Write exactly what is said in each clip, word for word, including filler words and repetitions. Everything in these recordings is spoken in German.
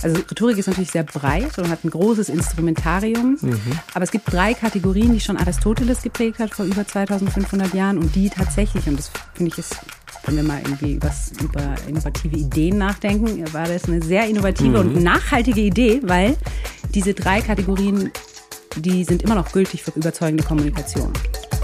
Also Rhetorik ist natürlich sehr breit und hat ein großes Instrumentarium. Mhm. Aber es gibt drei Kategorien, die schon Aristoteles geprägt hat vor über zweitausendfünfhundert Jahren und die tatsächlich, und das finde ich ist, wenn wir mal irgendwie was über innovative Ideen nachdenken, war das eine sehr innovative mhm. und nachhaltige Idee, weil diese drei Kategorien, die sind immer noch gültig für überzeugende Kommunikation.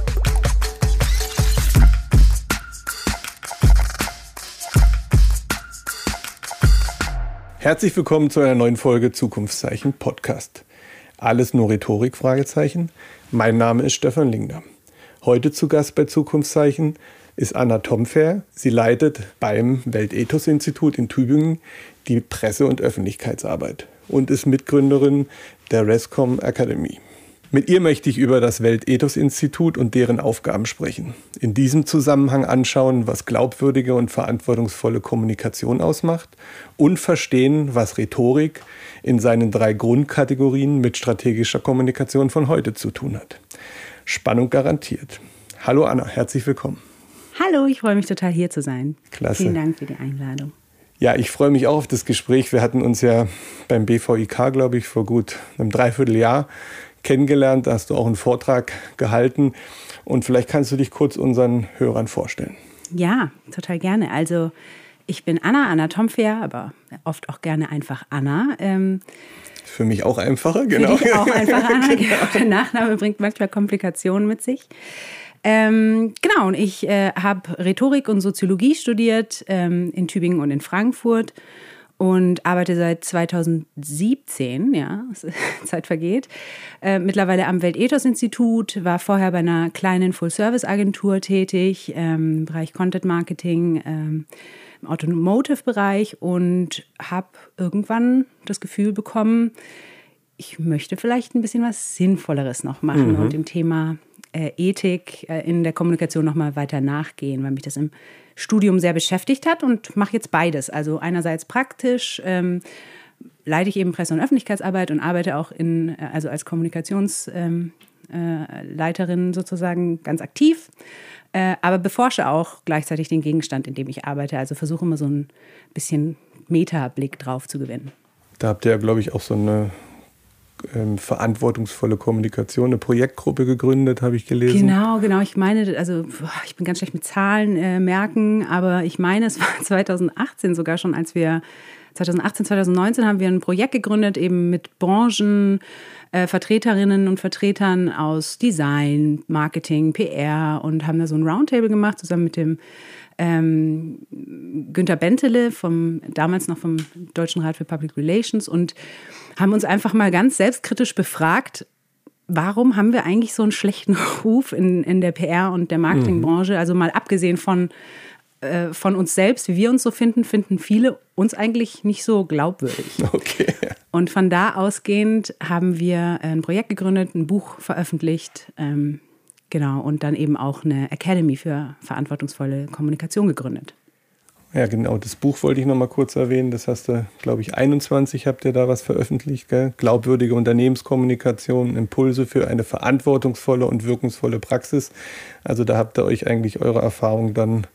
Herzlich willkommen zu einer neuen Folge Zukunftszeichen Podcast. Alles nur Rhetorik? Fragezeichen. Mein Name ist Stefan Lingner. Heute zu Gast bei Zukunftszeichen ist Anna Tomfer. Sie leitet beim Weltethos-Institut in Tübingen die Presse- und Öffentlichkeitsarbeit und ist Mitgründerin der Rescom Academy. Mit ihr möchte ich über das Weltethos-Institut und deren Aufgaben sprechen. In diesem Zusammenhang anschauen, was glaubwürdige und verantwortungsvolle Kommunikation ausmacht und verstehen, was Rhetorik in seinen drei Grundkategorien mit strategischer Kommunikation von heute zu tun hat. Spannung garantiert. Hallo Anna, herzlich willkommen. Hallo, ich freue mich total hier zu sein. Klasse. Vielen Dank für die Einladung. Ja, ich freue mich auch auf das Gespräch. Wir hatten uns ja beim B V I K, glaube ich, vor gut einem Dreivierteljahr kennengelernt. Da hast du auch einen Vortrag gehalten. Und vielleicht kannst du dich kurz unseren Hörern vorstellen. Ja, total gerne. Also ich bin Anna, Anna Tomfer, aber oft auch gerne einfach Anna. Ähm, für mich auch einfacher, genau. Für dich auch einfacher, Anna. Genau. Der Nachname bringt manchmal Komplikationen mit sich. Ähm, genau, und ich äh, habe Rhetorik und Soziologie studiert ähm, in Tübingen und in Frankfurt und arbeite seit zweitausendsiebzehn, ja, Zeit vergeht, äh, mittlerweile am Weltethos-Institut, war vorher bei einer kleinen Full-Service-Agentur tätig, ähm, im Bereich Content-Marketing, ähm, im Automotive-Bereich und habe irgendwann das Gefühl bekommen, ich möchte vielleicht ein bisschen was Sinnvolleres noch machen mhm. und dem Thema äh, Ethik äh, in der Kommunikation noch mal weiter nachgehen, weil mich das im Studium sehr beschäftigt hat und mache jetzt beides. Also einerseits praktisch ähm, leite ich eben Presse- und Öffentlichkeitsarbeit und arbeite auch in, also als Kommunikationsleiterin ähm, äh, sozusagen ganz aktiv, äh, aber beforsche auch gleichzeitig den Gegenstand, in dem ich arbeite. Also versuche immer so ein bisschen Metablick drauf zu gewinnen. Da habt ihr ja, glaube ich, auch so eine ähm, verantwortungsvolle Kommunikation, eine Projektgruppe gegründet, habe ich gelesen. Genau, genau. Ich meine, also ich bin ganz schlecht mit Zahlen äh, merken, aber ich meine, es war zweitausendachtzehn sogar schon, als wir, zweitausendachtzehn, zweitausendneunzehn haben wir ein Projekt gegründet, eben mit Branchen, äh, Vertreterinnen und Vertretern aus Design, Marketing, P R und haben da so ein Roundtable gemacht, zusammen mit dem Ähm, Günter Bentele, vom, damals noch vom Deutschen Rat für Public Relations, und haben uns einfach mal ganz selbstkritisch befragt, warum haben wir eigentlich so einen schlechten Ruf in, in der P R und der Marketingbranche? Mhm. Also mal abgesehen von, äh, von uns selbst, wie wir uns so finden, finden viele uns eigentlich nicht so glaubwürdig. Okay. Und von da ausgehend haben wir ein Projekt gegründet, ein Buch veröffentlicht, ähm, Genau, und dann eben auch eine Academy für verantwortungsvolle Kommunikation gegründet. Ja, genau, das Buch wollte ich noch mal kurz erwähnen. Das hast du, glaube ich, einundzwanzig habt ihr da was veröffentlicht, gell? Glaubwürdige Unternehmenskommunikation, Impulse für eine verantwortungsvolle und wirkungsvolle Praxis. Also da habt ihr euch eigentlich eure Erfahrung dann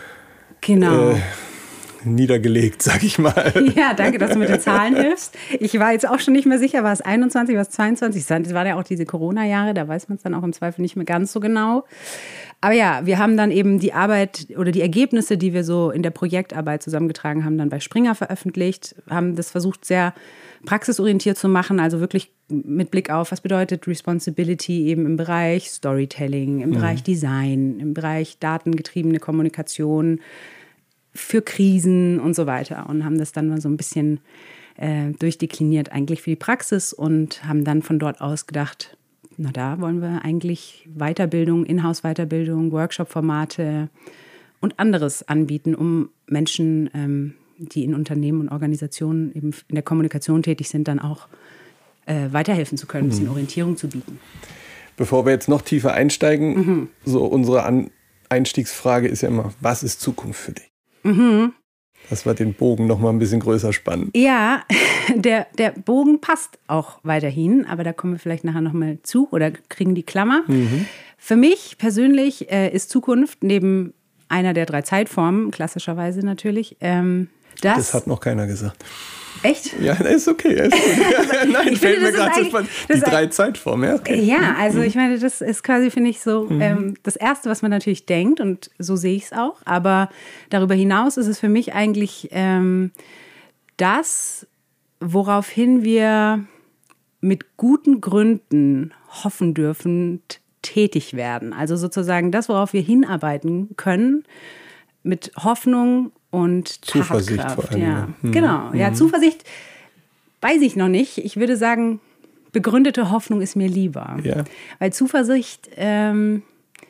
genau. äh, niedergelegt, sag ich mal. Ja, danke, dass du mit den Zahlen hilfst. Ich war jetzt auch schon nicht mehr sicher, war es einundzwanzig, war es zweiundzwanzig? Das waren ja auch diese Corona-Jahre, da weiß man es dann auch im Zweifel nicht mehr ganz so genau. Aber ja, wir haben dann eben die Arbeit oder die Ergebnisse, die wir so in der Projektarbeit zusammengetragen haben, dann bei Springer veröffentlicht, haben das versucht, sehr praxisorientiert zu machen, also wirklich mit Blick auf, was bedeutet Responsibility eben im Bereich Storytelling, im mhm. Bereich Design, im Bereich datengetriebene Kommunikation, für Krisen und so weiter, und haben das dann mal so ein bisschen äh, durchdekliniert eigentlich für die Praxis und haben dann von dort aus gedacht, na da wollen wir eigentlich Weiterbildung, Inhouse-Weiterbildung, Workshop-Formate und anderes anbieten, um Menschen, ähm, die in Unternehmen und Organisationen eben in der Kommunikation tätig sind, dann auch äh, weiterhelfen zu können, ein bisschen Orientierung zu bieten. Bevor wir jetzt noch tiefer einsteigen, mhm. so unsere An- Einstiegsfrage ist ja immer, was ist Zukunft für dich? Mhm. Dass wir den Bogen noch mal ein bisschen größer spannen. Ja, der, der Bogen passt auch weiterhin, aber da kommen wir vielleicht nachher noch mal zu oder kriegen die Klammer. Mhm. Für mich persönlich äh, ist Zukunft neben einer der drei Zeitformen, klassischerweise natürlich, ähm, das... Das hat noch keiner gesagt. Echt? Ja, ist okay. Ist gut. Nein, ich fällt finde, mir gerade so die drei Zeitformen. Ja, okay. ja, also ich meine, das ist quasi, finde ich, so mhm. ähm, das Erste, was man natürlich denkt und so sehe ich es auch. Aber darüber hinaus ist es für mich eigentlich ähm, das, woraufhin wir mit guten Gründen hoffen dürfen, tätig werden. Also sozusagen das, worauf wir hinarbeiten können, mit Hoffnung und Zuversicht Tatkraft. vor allem. Ja. Mhm. Genau, ja, mhm. Zuversicht weiß ich noch nicht. Ich würde sagen, begründete Hoffnung ist mir lieber. Ja. Weil Zuversicht, ähm,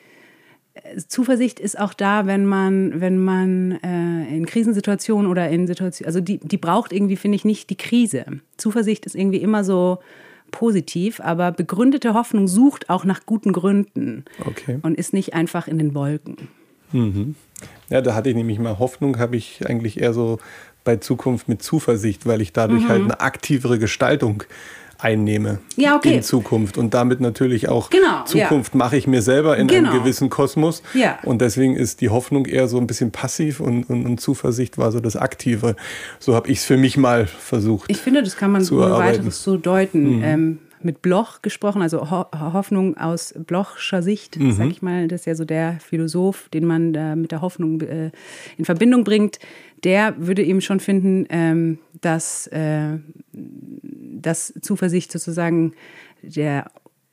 Zuversicht ist auch da, wenn man, wenn man äh, in Krisensituationen oder in Situationen, also die, die braucht irgendwie, finde ich, nicht die Krise. Zuversicht ist irgendwie immer so positiv, aber begründete Hoffnung sucht auch nach guten Gründen okay. und ist nicht einfach in den Wolken. Mhm. Ja, da hatte ich nämlich mal Hoffnung, habe ich eigentlich eher so bei Zukunft mit Zuversicht, weil ich dadurch mhm. halt eine aktivere Gestaltung einnehme ja, okay. in Zukunft und damit natürlich auch genau, Zukunft ja. mache ich mir selber in genau. einem gewissen Kosmos ja. und deswegen ist die Hoffnung eher so ein bisschen passiv und, und, und Zuversicht war so das Aktive. So habe ich es für mich mal versucht. Ich finde, das kann man ohne weiteres so deuten. Mhm. Ähm, mit Bloch gesprochen, also Ho- Hoffnung aus Blochscher Sicht, mhm. sag ich mal, das ist ja so der Philosoph, den man da mit der Hoffnung äh, in Verbindung bringt, der würde eben schon finden, ähm, dass, äh, dass Zuversicht sozusagen der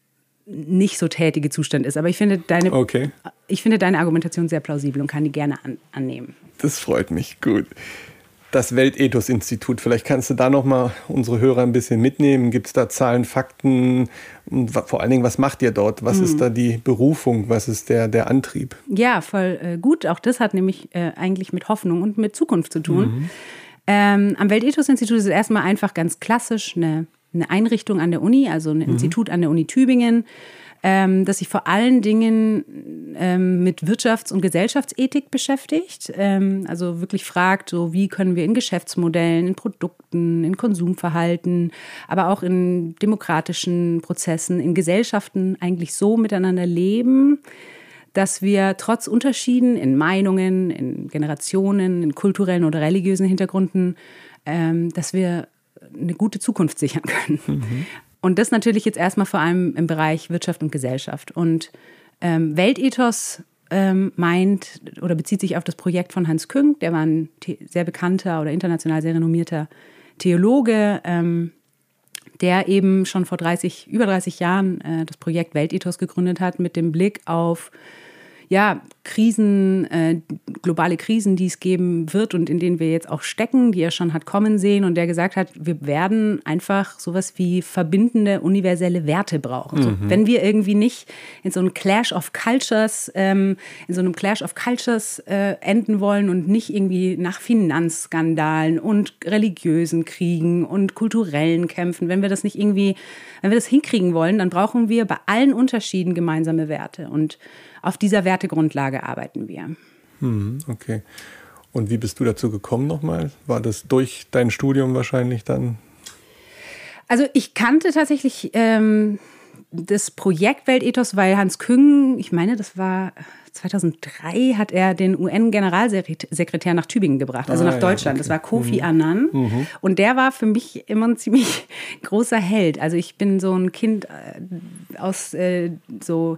nicht so tätige Zustand ist. Aber ich finde deine, okay. ich finde deine Argumentation sehr plausibel und kann die gerne an, annehmen. Das freut mich, gut. Das Weltethos-Institut, vielleicht kannst du da noch mal unsere Hörer ein bisschen mitnehmen. Gibt es da Zahlen, Fakten? Und vor allen Dingen, was macht ihr dort? Was mhm. ist da die Berufung? Was ist der, der Antrieb? Ja, voll äh, gut. Auch das hat nämlich äh, eigentlich mit Hoffnung und mit Zukunft zu tun. Mhm. Ähm, am Weltethos-Institut ist es erstmal einfach ganz klassisch eine, eine Einrichtung an der Uni, also ein mhm. Institut an der Uni Tübingen, ähm, das sich vor allen Dingen ähm, mit Wirtschafts- und Gesellschaftsethik beschäftigt. Ähm, also wirklich fragt, so wie können wir in Geschäftsmodellen, in Produkten, in Konsumverhalten, aber auch in demokratischen Prozessen, in Gesellschaften eigentlich so miteinander leben, dass wir trotz Unterschieden in Meinungen, in Generationen, in kulturellen oder religiösen Hintergründen, ähm, dass wir eine gute Zukunft sichern können. Mhm. Und das natürlich jetzt erstmal vor allem im Bereich Wirtschaft und Gesellschaft. Und ähm, Weltethos ähm, meint oder bezieht sich auf das Projekt von Hans Küng. Der war ein the- sehr bekannter oder international sehr renommierter Theologe, ähm, der eben schon vor dreißig, über dreißig Jahren äh, das Projekt Weltethos gegründet hat mit dem Blick auf ja, Krisen, äh, globale Krisen, die es geben wird und in denen wir jetzt auch stecken, die er schon hat kommen sehen und der gesagt hat, wir werden einfach sowas wie verbindende, universelle Werte brauchen. Mhm. So, wenn wir irgendwie nicht in so einem Clash of Cultures, ähm, in so einem Clash of Cultures äh, enden wollen und nicht irgendwie nach Finanzskandalen und religiösen Kriegen und kulturellen Kämpfen, wenn wir das nicht irgendwie, wenn wir das hinkriegen wollen, dann brauchen wir bei allen Unterschieden gemeinsame Werte und auf dieser Wertegrundlage arbeiten wir. Hm, okay. Und wie bist du dazu gekommen nochmal? War das durch dein Studium wahrscheinlich dann? Also ich kannte tatsächlich ähm, das Projekt Weltethos, weil Hans Küng, ich meine, das war zweitausenddrei, hat er den U N-Generalsekretär nach Tübingen gebracht, also ah, nach Deutschland. Ja, okay. Das war Kofi mhm. Annan. Mhm. Und der war für mich immer ein ziemlich großer Held. Also ich bin so ein Kind äh, aus äh, so...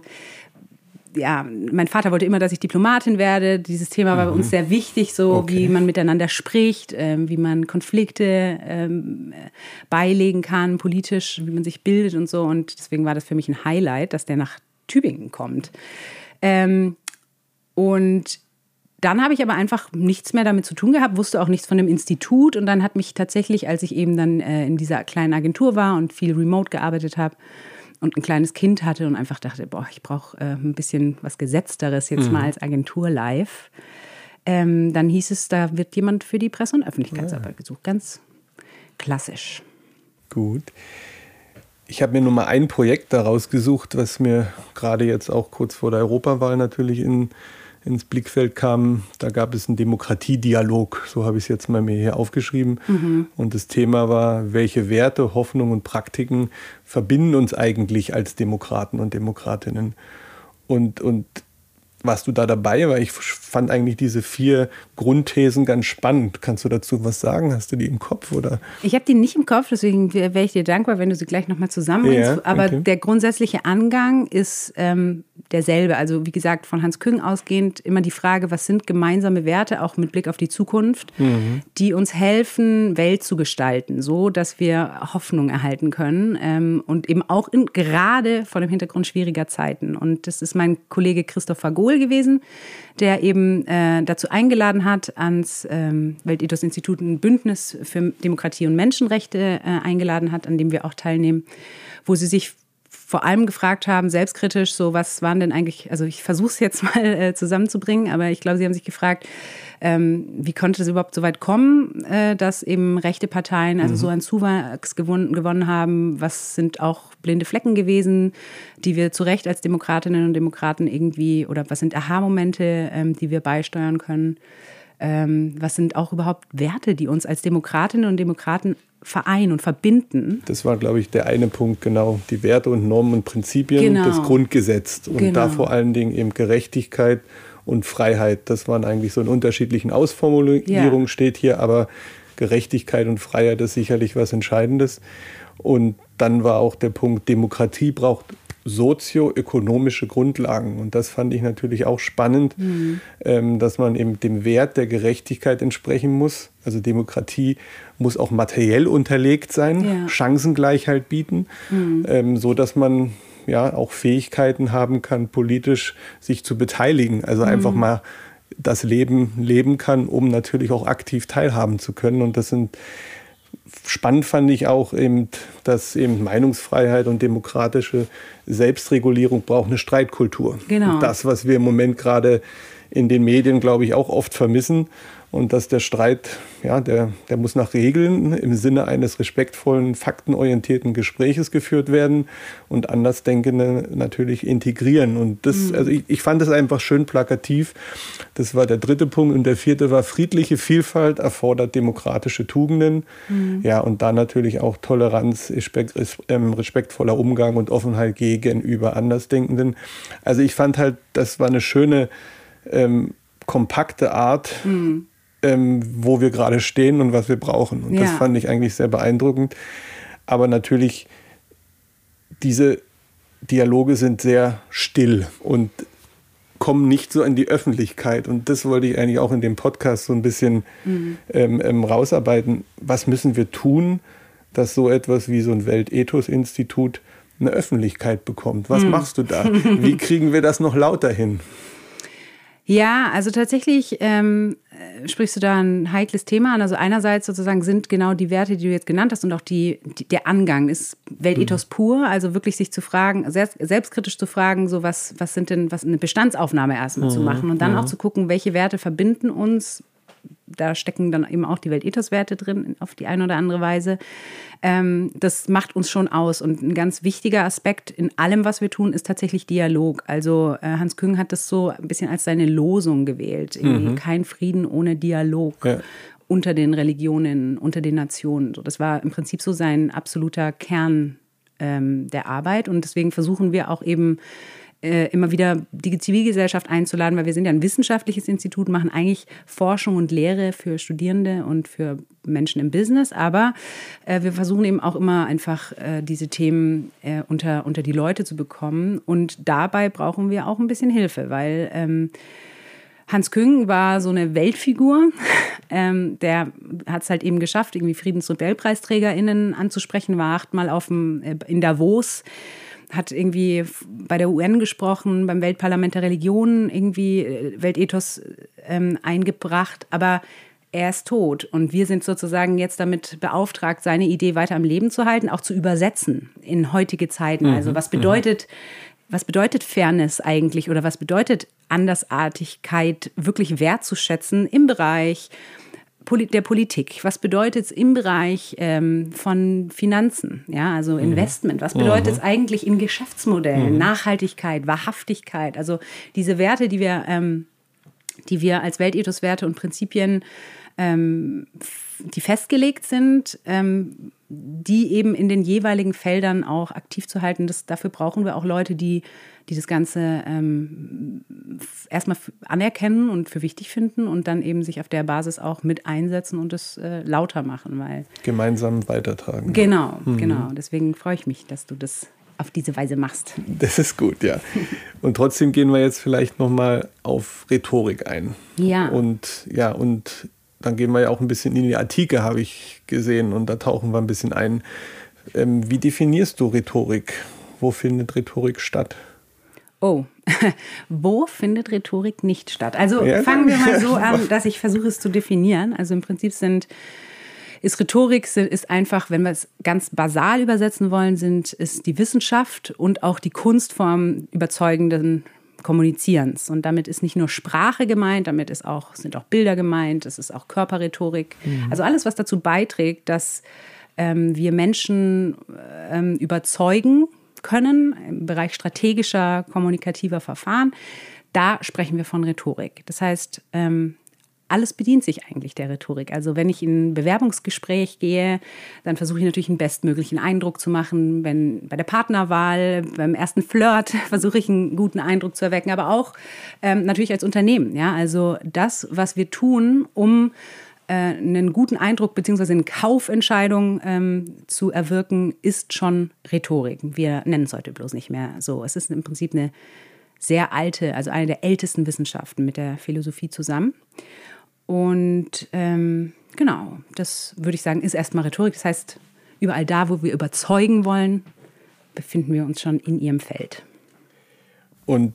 Ja, mein Vater wollte immer, dass ich Diplomatin werde. Dieses Thema war mhm. bei uns sehr wichtig, so okay. wie man miteinander spricht, ähm, wie man Konflikte ähm, beilegen kann, politisch, wie man sich bildet und so. Und deswegen war das für mich ein Highlight, dass der nach Tübingen kommt. Ähm, und dann habe ich aber einfach nichts mehr damit zu tun gehabt, wusste auch nichts von dem Institut. Und dann hat mich tatsächlich, als ich eben dann äh, in dieser kleinen Agentur war und viel remote gearbeitet habe, und ein kleines Kind hatte und einfach dachte, boah, ich brauche äh, ein bisschen was Gesetzteres jetzt mhm. mal als Agentur live. Ähm, dann hieß es, da wird jemand für die Presse- und Öffentlichkeitsarbeit ja. gesucht. Ganz klassisch. Gut. Ich habe mir nur mal ein Projekt daraus gesucht, was mir gerade jetzt auch kurz vor der Europawahl natürlich in, ins Blickfeld kam. Da gab es einen Demokratiedialog, so habe ich es jetzt mal mir hier aufgeschrieben. Mhm. Und das Thema war, welche Werte, Hoffnungen und Praktiken verbinden uns eigentlich als Demokraten und Demokratinnen. Und, und warst du da dabei? Weil ich fand eigentlich diese vier Grundthesen ganz spannend. Kannst du dazu was sagen? Hast du die im Kopf? Oder? Ich habe die nicht im Kopf, deswegen wäre ich dir dankbar, wenn du sie gleich nochmal zusammenbringst. Ja, aber okay. Der grundsätzliche Angang ist ähm, derselbe. Also wie gesagt, von Hans Küng ausgehend immer die Frage, was sind gemeinsame Werte, auch mit Blick auf die Zukunft, mhm. die uns helfen, Welt zu gestalten, so dass wir Hoffnung erhalten können ähm, und eben auch in, gerade vor dem Hintergrund schwieriger Zeiten. Und das ist mein Kollege Christopher Gohl gewesen, der eben äh, dazu eingeladen hat, ans ähm, Weltethos-Institut ein Bündnis für Demokratie und Menschenrechte äh, eingeladen hat, an dem wir auch teilnehmen, wo sie sich vor allem gefragt haben, selbstkritisch, so was waren denn eigentlich, also ich versuche es jetzt mal äh, zusammenzubringen, aber ich glaube, sie haben sich gefragt, ähm, wie konnte es überhaupt so weit kommen, äh, dass eben rechte Parteien also mhm. so einen Zuwachs gewonnen, gewonnen haben, was sind auch blinde Flecken gewesen, die wir zu Recht als Demokratinnen und Demokraten irgendwie, oder was sind Aha-Momente, ähm, die wir beisteuern können, ähm, was sind auch überhaupt Werte, die uns als Demokratinnen und Demokraten vereinen und verbinden. Das war, glaube ich, der eine Punkt, genau. Die Werte und Normen und Prinzipien, genau. das Grundgesetz. Und genau. da vor allen Dingen eben Gerechtigkeit und Freiheit. Das waren eigentlich so in unterschiedlichen Ausformulierungen, ja. steht hier, aber Gerechtigkeit und Freiheit ist sicherlich was Entscheidendes. Und dann war auch der Punkt, Demokratie braucht sozioökonomische Grundlagen. Und das fand ich natürlich auch spannend, mhm. ähm, dass man eben dem Wert der Gerechtigkeit entsprechen muss. Also Demokratie muss auch materiell unterlegt sein, ja. Chancengleichheit bieten, mhm. ähm, so dass man ja auch Fähigkeiten haben kann, politisch sich zu beteiligen. Also mhm. einfach mal das Leben leben kann, um natürlich auch aktiv teilhaben zu können. Und das sind spannend fand ich auch eben, dass eben Meinungsfreiheit und demokratische Selbstregulierung braucht eine Streitkultur. Genau. Und das, was wir im Moment gerade in den Medien, glaube ich, auch oft vermissen. Und dass der Streit, ja, der, der muss nach Regeln im Sinne eines respektvollen, faktenorientierten Gespräches geführt werden und Andersdenkende natürlich integrieren. Und das, mhm. also ich, ich fand das einfach schön plakativ. Das war der dritte Punkt. Und der vierte war, friedliche Vielfalt erfordert demokratische Tugenden. Mhm. Ja, und da natürlich auch Toleranz, respektvoller Umgang und Offenheit gegenüber Andersdenkenden. Also ich fand halt, das war eine schöne, ähm, kompakte Art, mhm. ähm, wo wir gerade stehen und was wir brauchen. Und ja. das fand ich eigentlich sehr beeindruckend. Aber natürlich, diese Dialoge sind sehr still und kommen nicht so in die Öffentlichkeit. Und das wollte ich eigentlich auch in dem Podcast so ein bisschen mhm. ähm, ähm, rausarbeiten. Was müssen wir tun, dass so etwas wie so ein Weltethos-Institut eine Öffentlichkeit bekommt? Was mhm. machst du da? Wie kriegen wir das noch lauter hin? Ja, also tatsächlich ähm, sprichst du da ein heikles Thema an. Also einerseits sozusagen sind genau die Werte, die du jetzt genannt hast und auch die, die der Angang ist Weltethos mhm. pur. Also wirklich sich zu fragen, selbst, selbstkritisch zu fragen, so was, was sind denn, was eine Bestandsaufnahme erstmal mhm. zu machen und dann mhm. auch zu gucken, welche Werte verbinden uns. Da stecken dann eben auch die Weltethos-Werte drin, auf die eine oder andere Weise. Ähm, das macht uns schon aus. Und ein ganz wichtiger Aspekt in allem, was wir tun, ist tatsächlich Dialog. Also äh, Hans Küng hat das so ein bisschen als seine Losung gewählt. Mhm. Kein Frieden ohne Dialog. Ja. Unter den Religionen, unter den Nationen. So, das war im Prinzip so sein absoluter Kern ähm, der Arbeit. Und deswegen versuchen wir auch eben immer wieder die Zivilgesellschaft einzuladen, weil wir sind ja ein wissenschaftliches Institut, machen eigentlich Forschung und Lehre für Studierende und für Menschen im Business, aber äh, wir versuchen eben auch immer einfach äh, diese Themen äh, unter, unter die Leute zu bekommen und dabei brauchen wir auch ein bisschen Hilfe, weil ähm, Hans Küng war so eine Weltfigur, ähm, der hat es halt eben geschafft, irgendwie Friedensnobelpreisträgerinnen anzusprechen, war achtmal auf dem, äh, in Davos, hat irgendwie bei der U N gesprochen, beim Weltparlament der Religionen irgendwie Weltethos ähm, eingebracht, aber er ist tot und wir sind sozusagen jetzt damit beauftragt, seine Idee weiter am Leben zu halten, auch zu übersetzen in heutige Zeiten. Mhm. Also was bedeutet, was bedeutet Fairness eigentlich oder was bedeutet Andersartigkeit wirklich wertzuschätzen im Bereich der Politik? Was bedeutet es im Bereich ähm, von Finanzen, ja, also Investment? Was bedeutet es eigentlich in Geschäftsmodellen? Mhm. Nachhaltigkeit, Wahrhaftigkeit, also diese Werte, die wir, ähm, die wir als Weltethos-Werte und Prinzipien, ähm, die festgelegt sind, ähm, die eben in den jeweiligen Feldern auch aktiv zu halten. Das, dafür brauchen wir auch Leute, die, die das Ganze ähm, erstmal anerkennen und für wichtig finden und dann eben sich auf der Basis auch mit einsetzen und es äh, lauter machen. Weil gemeinsam weitertragen. Genau, mhm. genau. Deswegen freue ich mich, dass du das auf diese Weise machst. Das ist gut, ja. Und trotzdem gehen wir jetzt vielleicht nochmal auf Rhetorik ein. Ja. Und ja, und dann gehen wir ja auch ein bisschen in die Antike, habe ich gesehen, und da tauchen wir ein bisschen ein. Ähm, wie definierst du Rhetorik? Wo findet Rhetorik statt? Oh, wo findet Rhetorik nicht statt? Also ja, fangen wir mal so an, dass ich versuche es zu definieren. Also im Prinzip sind, ist Rhetorik ist einfach, wenn wir es ganz basal übersetzen wollen, sind, ist die Wissenschaft und auch die Kunstform überzeugenden Kommunizierens. Und damit ist nicht nur Sprache gemeint, damit ist auch, sind auch Bilder gemeint, es ist auch Körperrhetorik. Mhm. Also alles, was dazu beiträgt, dass ähm, wir Menschen ähm, überzeugen können im Bereich strategischer, kommunikativer Verfahren. Da sprechen wir von Rhetorik. Das heißt, ähm, alles bedient sich eigentlich der Rhetorik. Also wenn ich in ein Bewerbungsgespräch gehe, dann versuche ich natürlich einen bestmöglichen Eindruck zu machen. Wenn bei der Partnerwahl, beim ersten Flirt versuche ich einen guten Eindruck zu erwecken, aber auch ähm, natürlich als Unternehmen. Ja? Also das, was wir tun, um äh, einen guten Eindruck bzw. eine Kaufentscheidung ähm, zu erwirken, ist schon Rhetorik. Wir nennen es heute bloß nicht mehr so. Es ist im Prinzip eine sehr alte, also eine der ältesten Wissenschaften mit der Philosophie zusammen. Und ähm, genau, das würde ich sagen, ist erstmal Rhetorik. Das heißt, überall da, wo wir überzeugen wollen, befinden wir uns schon in ihrem Feld. Und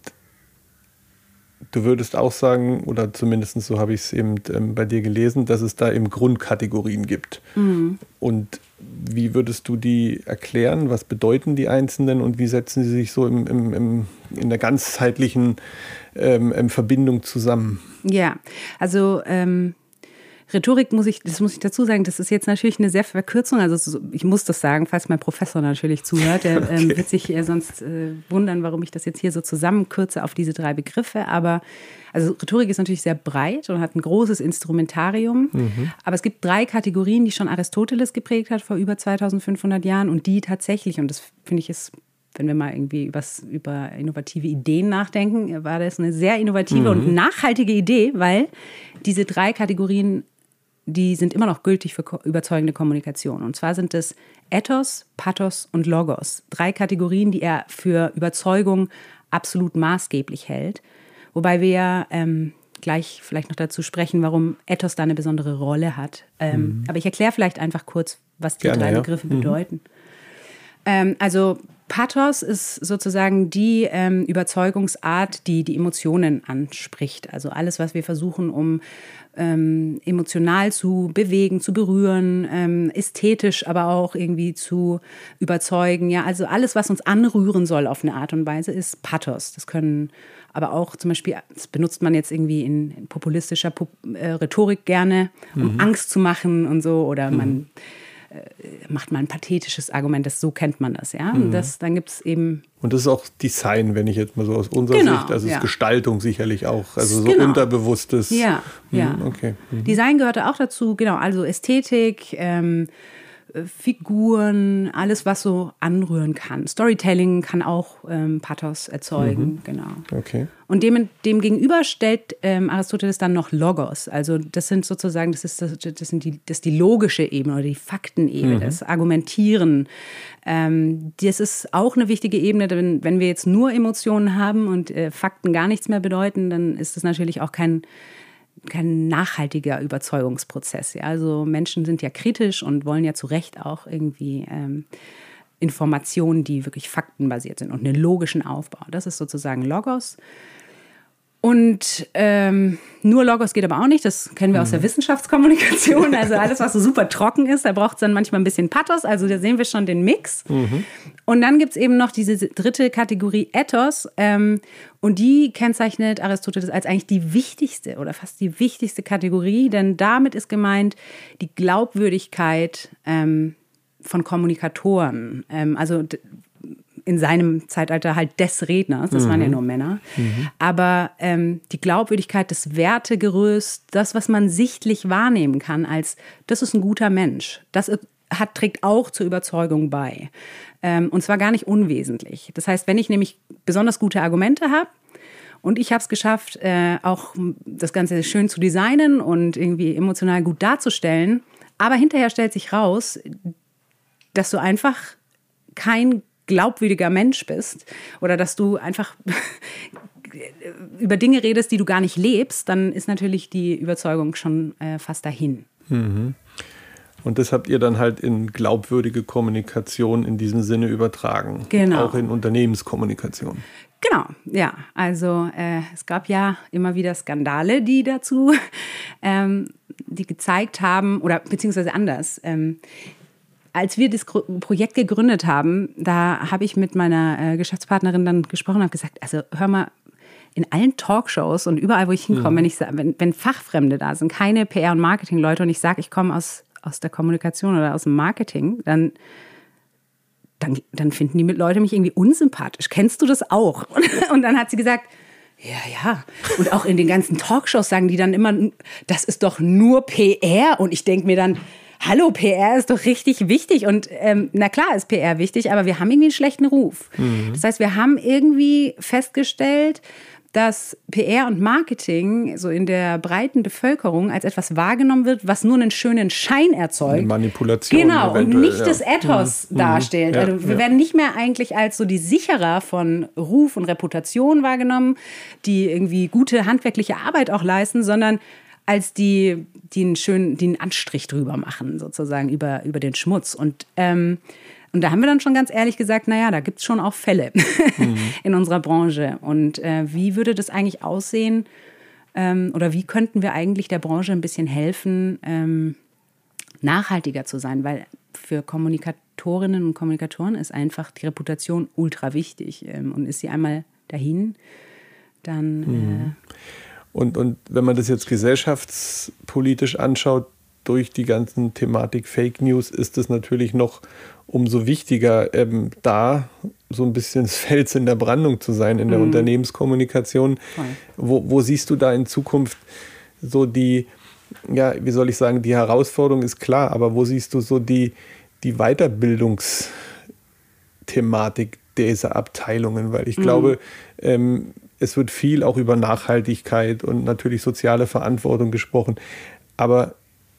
du würdest auch sagen, oder zumindest so habe ich es eben ähm, bei dir gelesen, dass es da eben Grundkategorien gibt. Mhm. Und wie würdest du die erklären? Was bedeuten die einzelnen und wie setzen sie sich so im, im, im, in der ganzheitlichen ähm, Verbindung zusammen? Ja, also ähm, Rhetorik muss ich, das muss ich dazu sagen, das ist jetzt natürlich eine sehr Verkürzung. Also ich muss das sagen, falls mein Professor natürlich zuhört, der okay. ähm, wird sich äh, sonst äh, wundern, warum ich das jetzt hier so zusammenkürze auf diese drei Begriffe. Aber also Rhetorik ist natürlich sehr breit und hat ein großes Instrumentarium. Mhm. Aber es gibt drei Kategorien, die schon Aristoteles geprägt hat vor über zweitausendfünfhundert Jahren und die tatsächlich, und das finde ich ist, wenn wir mal irgendwie übers, über innovative Ideen nachdenken, war das eine sehr innovative mhm. und nachhaltige Idee, weil diese drei Kategorien, die sind immer noch gültig für überzeugende Kommunikation. Und zwar sind es Ethos, Pathos und Logos. Drei Kategorien, die er für Überzeugung absolut maßgeblich hält. Wobei wir ja ähm, gleich vielleicht noch dazu sprechen, warum Ethos da eine besondere Rolle hat. Ähm, mhm. Aber ich erkläre vielleicht einfach kurz, was die Gerne, drei Begriffe ja. bedeuten. Mhm. Ähm, also Pathos ist sozusagen die ähm, Überzeugungsart, die die Emotionen anspricht. Also alles, was wir versuchen, um ähm, emotional zu bewegen, zu berühren, ähm, ästhetisch aber auch irgendwie zu überzeugen. Ja, also alles, was uns anrühren soll auf eine Art und Weise, ist Pathos. Das können aber auch zum Beispiel, das benutzt man jetzt irgendwie in, in populistischer Pop- äh, Rhetorik gerne, um mhm. Angst zu machen und so. Oder mhm. man macht mal ein pathetisches Argument, das, so kennt man das, ja. Und das, dann gibt es eben... Und das ist auch Design, wenn ich jetzt mal so aus unserer genau, Sicht, also ja. ist Gestaltung sicherlich auch, also so genau. unterbewusstes... Ja, hm, ja. Okay. Mhm. Design gehörte auch dazu, genau, also Ästhetik, ähm, Figuren, alles, was so anrühren kann. Storytelling kann auch ähm, Pathos erzeugen, mhm. genau. Okay. Und dem, dem gegenüber stellt ähm, Aristoteles dann noch Logos. Also das sind sozusagen, das ist, das, das sind die, das ist die logische Ebene oder die Faktenebene, mhm. das Argumentieren. Ähm, das ist auch eine wichtige Ebene, denn wenn wir jetzt nur Emotionen haben und äh, Fakten gar nichts mehr bedeuten, dann ist das natürlich auch kein kein nachhaltiger Überzeugungsprozess. Ja? Also Menschen sind ja kritisch und wollen ja zu Recht auch irgendwie ähm, Informationen, die wirklich faktenbasiert sind und einen logischen Aufbau. Das ist sozusagen Logos. Und ähm, nur Logos geht aber auch nicht, das kennen wir mhm. aus der Wissenschaftskommunikation. Also alles, was so super trocken ist, da braucht es dann manchmal ein bisschen Pathos. Also da sehen wir schon den Mix. Mhm. Und dann gibt es eben noch diese dritte Kategorie Ethos. Ähm, und die kennzeichnet Aristoteles als eigentlich die wichtigste oder fast die wichtigste Kategorie. Denn damit ist gemeint die Glaubwürdigkeit ähm, von Kommunikatoren. Ähm, also d- in seinem Zeitalter halt des Redners, das mhm. waren ja nur Männer, mhm. aber ähm, die Glaubwürdigkeit des Wertegerüsts, das, was man sichtlich wahrnehmen kann als, das ist ein guter Mensch, das hat, trägt auch zur Überzeugung bei. Ähm, und zwar gar nicht unwesentlich. Das heißt, wenn ich nämlich besonders gute Argumente habe und ich habe es geschafft, äh, auch das Ganze schön zu designen und irgendwie emotional gut darzustellen, aber hinterher stellt sich raus, dass du einfach kein glaubwürdiger Mensch bist oder dass du einfach über Dinge redest, die du gar nicht lebst, dann ist natürlich die Überzeugung schon äh, fast dahin. Mhm. Und das habt ihr dann halt in glaubwürdige Kommunikation in diesem Sinne übertragen. Genau. Auch in Unternehmenskommunikation. Genau, ja. Also äh, es gab ja immer wieder Skandale, die dazu, ähm, die gezeigt haben, oder beziehungsweise anders. Ähm, als wir das Projekt gegründet haben, da habe ich mit meiner äh, Geschäftspartnerin dann gesprochen und habe gesagt, also hör mal, in allen Talkshows und überall, wo ich hinkomme, mhm. wenn, ich, wenn, wenn Fachfremde da sind, keine P R- und Marketing-Leute und ich sage, ich komme aus, aus der Kommunikation oder aus dem Marketing, dann, dann, dann finden die Leute mich irgendwie unsympathisch. Kennst du das auch? Und, und dann hat sie gesagt, ja, ja. Und auch in den ganzen Talkshows sagen die dann immer, das ist doch nur P R. Und ich denke mir dann, hallo, P R ist doch richtig wichtig. Und ähm, na klar ist P R wichtig, aber wir haben irgendwie einen schlechten Ruf. Mhm. Das heißt, wir haben irgendwie festgestellt, dass P R und Marketing so in der breiten Bevölkerung als etwas wahrgenommen wird, was nur einen schönen Schein erzeugt. Eine Manipulation. Genau, und nicht ja. das Ethos mhm. darstellt. Ja, also wir ja. werden nicht mehr eigentlich als so die Sicherer von Ruf und Reputation wahrgenommen, die irgendwie gute handwerkliche Arbeit auch leisten, sondern als die, die einen schönen, die einen Anstrich drüber machen, sozusagen, über, über den Schmutz. Und ähm, Und da haben wir dann schon ganz ehrlich gesagt, naja, da gibt es schon auch Fälle mhm. in unserer Branche. Und äh, wie würde das eigentlich aussehen ähm, oder wie könnten wir eigentlich der Branche ein bisschen helfen, ähm, nachhaltiger zu sein? Weil für Kommunikatorinnen und Kommunikatoren ist einfach die Reputation ultra wichtig. Ähm, und ist sie einmal dahin, dann... Mhm. Äh, und, und wenn man das jetzt gesellschaftspolitisch anschaut, durch die ganzen Thematik Fake News ist es natürlich noch umso wichtiger, ähm, da so ein bisschen das Fels in der Brandung zu sein in der mhm. Unternehmenskommunikation. Wo, wo siehst du da in Zukunft so die, ja, wie soll ich sagen, die Herausforderung ist klar, aber wo siehst du so die, die Weiterbildungsthematik dieser Abteilungen? Weil ich mhm. glaube, ähm, es wird viel auch über Nachhaltigkeit und natürlich soziale Verantwortung gesprochen, aber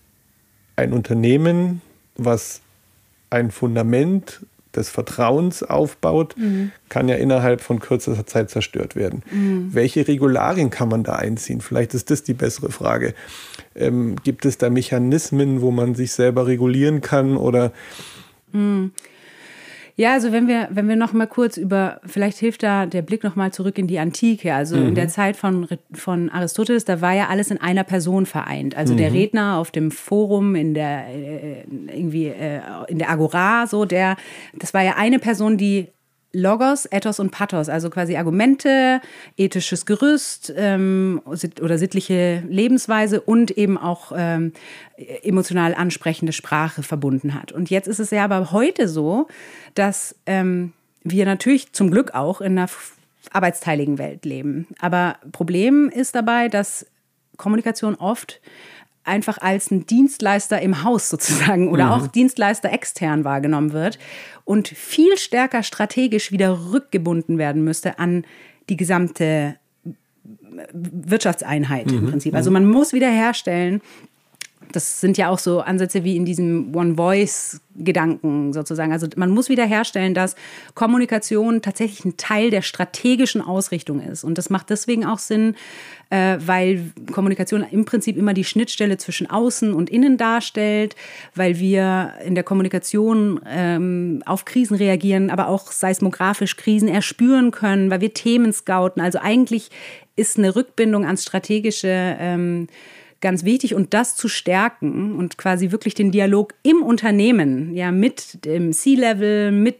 ein Unternehmen, was ein Fundament des Vertrauens aufbaut, mhm. kann ja innerhalb von kürzester Zeit zerstört werden. Mhm. Welche Regularien kann man da einziehen? Vielleicht ist das die bessere Frage. Ähm, gibt es da Mechanismen, wo man sich selber regulieren kann? Oder mhm. Ja, also wenn wir, wenn wir noch mal kurz über, vielleicht hilft da der Blick noch mal zurück in die Antike, also mhm. in der Zeit von, von Aristoteles, da war ja alles in einer Person vereint. Also mhm. der Redner auf dem Forum, in der, irgendwie, in der Agora, so der, das war ja eine Person, die Logos, Ethos und Pathos, also quasi Argumente, ethisches Gerüst ähm, oder sittliche Lebensweise und eben auch ähm, emotional ansprechende Sprache verbunden hat. Und jetzt ist es ja aber heute so, dass ähm, wir natürlich zum Glück auch in einer arbeitsteiligen Welt leben. Aber Problem ist dabei, dass Kommunikation oft einfach als ein Dienstleister im Haus sozusagen oder mhm. auch Dienstleister extern wahrgenommen wird und viel stärker strategisch wieder rückgebunden werden müsste an die gesamte Wirtschaftseinheit mhm. im Prinzip. Also man muss wieder herstellen, das sind ja auch so Ansätze wie in diesem One-Voice-Gedanken sozusagen. Also man muss wieder herstellen, dass Kommunikation tatsächlich ein Teil der strategischen Ausrichtung ist. Und das macht deswegen auch Sinn, äh, weil Kommunikation im Prinzip immer die Schnittstelle zwischen Außen und Innen darstellt, weil wir in der Kommunikation ähm, auf Krisen reagieren, aber auch seismografisch Krisen erspüren können, weil wir Themen scouten. Also eigentlich ist eine Rückbindung ans Strategische ähm, ganz wichtig und das zu stärken und quasi wirklich den Dialog im Unternehmen, ja, mit dem C-Level, mit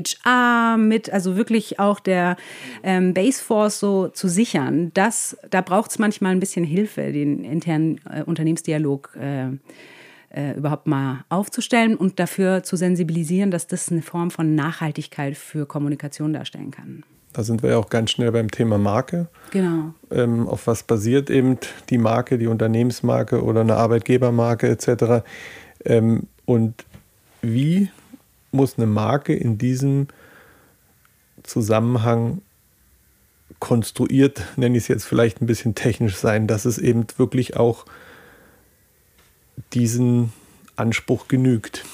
H R, mit also wirklich auch der ähm, Baseforce so zu sichern. Das, da braucht es manchmal ein bisschen Hilfe, den internen äh, Unternehmensdialog äh, äh, überhaupt mal aufzustellen und dafür zu sensibilisieren, dass das eine Form von Nachhaltigkeit für Kommunikation darstellen kann. Da sind wir ja auch ganz schnell beim Thema Marke. Genau. Ähm, auf was basiert eben die Marke, die Unternehmensmarke oder eine Arbeitgebermarke et cetera. Ähm, und wie muss eine Marke in diesem Zusammenhang konstruiert, nenne ich es jetzt vielleicht ein bisschen technisch sein, dass es eben wirklich auch diesen Anspruch genügt?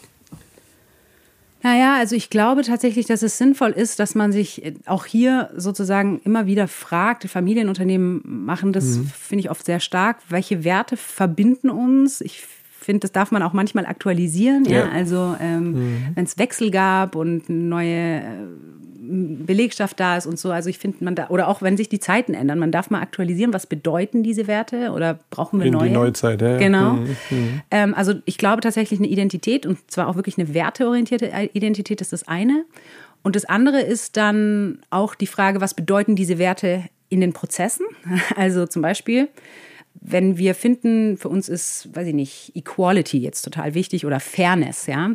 Naja, also ich glaube tatsächlich, dass es sinnvoll ist, dass man sich auch hier sozusagen immer wieder fragt, die Familienunternehmen machen das, mhm. finde ich, oft sehr stark, welche Werte verbinden uns? Ich finde, das darf man auch manchmal aktualisieren. Ja? Ja. Also ähm, mhm. wenn es Wechsel gab und eine neue äh, Belegschaft da ist und so, also ich finde, man da, oder auch wenn sich die Zeiten ändern, man darf mal aktualisieren, was bedeuten diese Werte oder brauchen wir in neue? In die Neuzeit, ja. Genau. Mhm. Mhm. Ähm, also ich glaube tatsächlich eine Identität und zwar auch wirklich eine werteorientierte Identität ist das eine. Und das andere ist dann auch die Frage, was bedeuten diese Werte in den Prozessen? Also zum Beispiel, wenn wir finden, für uns ist, weiß ich nicht, Equality jetzt total wichtig oder Fairness, ja.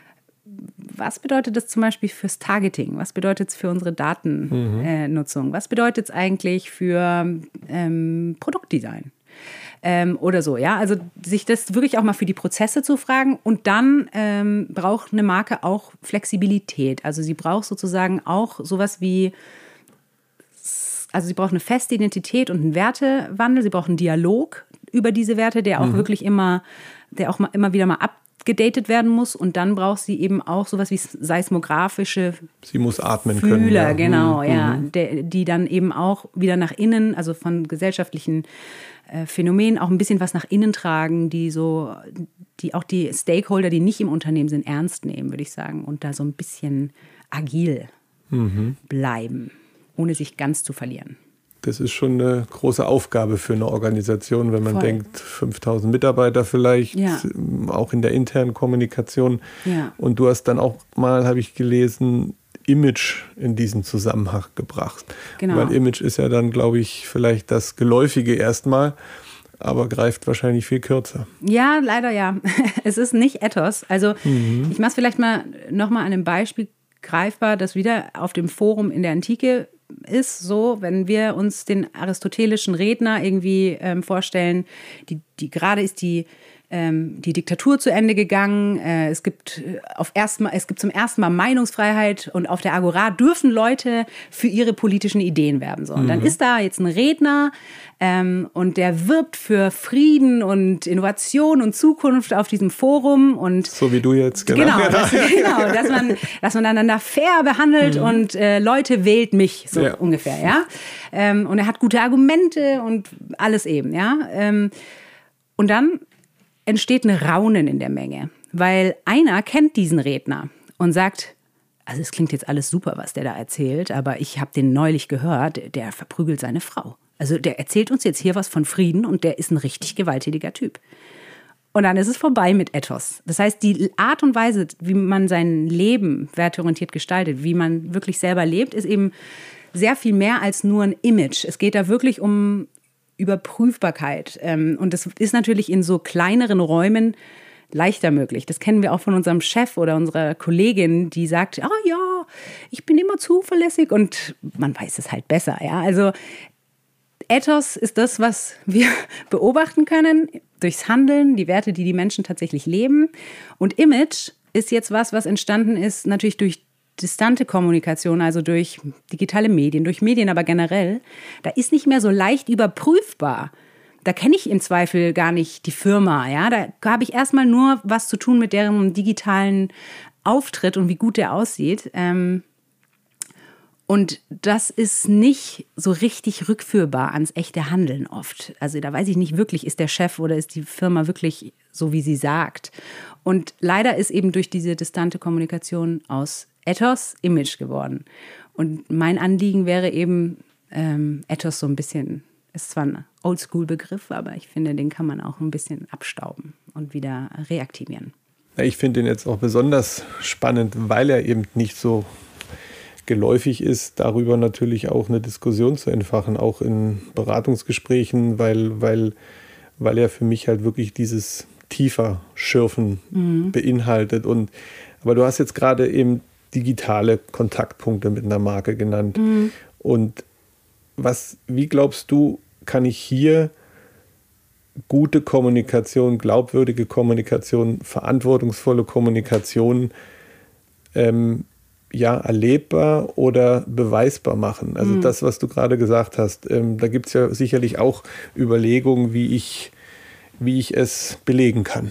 Was bedeutet das zum Beispiel fürs Targeting? Was bedeutet es für unsere Datennutzung? Mhm. Was bedeutet es eigentlich für ähm, Produktdesign? Ähm, oder so, ja. Also sich das wirklich auch mal für die Prozesse zu fragen. Und dann ähm, braucht eine Marke auch Flexibilität. Also sie braucht sozusagen auch sowas wie, also sie braucht eine feste Identität und einen Wertewandel. Sie braucht einen Dialog über diese Werte, der auch mhm. wirklich immer, der auch mal, immer wieder mal ab gedatet werden muss und dann braucht sie eben auch sowas wie seismografische Sie muss atmen Fühler, können. Ja. genau, mhm. ja, der, die dann eben auch wieder nach innen, also von gesellschaftlichen äh, Phänomenen auch ein bisschen was nach innen tragen, die so, die auch die Stakeholder, die nicht im Unternehmen sind, ernst nehmen, würde ich sagen, und da so ein bisschen agil mhm. bleiben, ohne sich ganz zu verlieren. Das ist schon eine große Aufgabe für eine Organisation, wenn man Voll. denkt, fünftausend Mitarbeiter vielleicht, ja. auch in der internen Kommunikation. Ja. Und du hast dann auch mal, habe ich gelesen, Image in diesen Zusammenhang gebracht. Genau. Weil Image ist ja dann, glaube ich, vielleicht das Geläufige erstmal, aber greift wahrscheinlich viel kürzer. Ja, leider ja. Es ist nicht Ethos. Also mhm. ich mache es vielleicht mal nochmal an einem Beispiel greifbar, das wieder auf dem Forum in der Antike ist so, wenn wir uns den aristotelischen Redner irgendwie ähm, vorstellen, die, die gerade ist die, ähm, die Diktatur zu Ende gegangen, äh, es gibt auf erstmal, es gibt zum ersten Mal Meinungsfreiheit und auf der Agora dürfen Leute für ihre politischen Ideen werben. So. Und mhm. dann ist da jetzt ein Redner ähm, und der wirbt für Frieden und Innovation und Zukunft auf diesem Forum. Und so wie du jetzt, genau. Genau, das, genau dass, man, dass man einander fair behandelt mhm. und äh, Leute wählt mich, so ja. ungefähr. Ja? Ähm, und er hat gute Argumente und alles eben. Ja? Ähm, und dann entsteht ein Raunen in der Menge, weil einer kennt diesen Redner und sagt, also es klingt jetzt alles super, was der da erzählt, aber ich habe den neulich gehört, der verprügelt seine Frau. Also der erzählt uns jetzt hier was von Frieden und der ist ein richtig gewalttätiger Typ. Und dann ist es vorbei mit Ethos. Das heißt, die Art und Weise, wie man sein Leben werteorientiert gestaltet, wie man wirklich selber lebt, ist eben sehr viel mehr als nur ein Image. Es geht da wirklich um Überprüfbarkeit. Und das ist natürlich in so kleineren Räumen leichter möglich. Das kennen wir auch von unserem Chef oder unserer Kollegin, die sagt, ah ja, ich bin immer zuverlässig und man weiß es halt besser. Ja? Also Ethos ist das, was wir beobachten können durchs Handeln, die Werte, die die Menschen tatsächlich leben. Und Image ist jetzt was, was entstanden ist natürlich durch distante Kommunikation, also durch digitale Medien, durch Medien aber generell. Da ist nicht mehr so leicht überprüfbar. Da kenne ich im Zweifel gar nicht die Firma. Ja? Da habe ich erstmal nur was zu tun mit deren digitalen Auftritt und wie gut der aussieht. Ähm Und das ist nicht so richtig rückführbar ans echte Handeln oft. Also da weiß ich nicht wirklich, ist der Chef oder ist die Firma wirklich so, wie sie sagt. Und leider ist eben durch diese distante Kommunikation aus Ethos Image geworden. Und mein Anliegen wäre eben, ähm, Ethos so ein bisschen, ist zwar ein Oldschool-Begriff, aber ich finde, den kann man auch ein bisschen abstauben und wieder reaktivieren. Ja, ich finde den jetzt auch besonders spannend, weil er eben nicht so geläufig ist, darüber natürlich auch eine Diskussion zu entfachen, auch in Beratungsgesprächen, weil, weil, weil er für mich halt wirklich dieses tiefer Schürfen mhm. beinhaltet. Und, aber du hast jetzt gerade eben digitale Kontaktpunkte mit einer Marke genannt. Mhm. Und was, wie glaubst du, kann ich hier gute Kommunikation, glaubwürdige Kommunikation, verantwortungsvolle Kommunikation ähm, ja, erlebbar oder beweisbar machen. Also mhm. das, was du gerade gesagt hast, ähm, da gibt es ja sicherlich auch Überlegungen, wie ich, wie ich es belegen kann.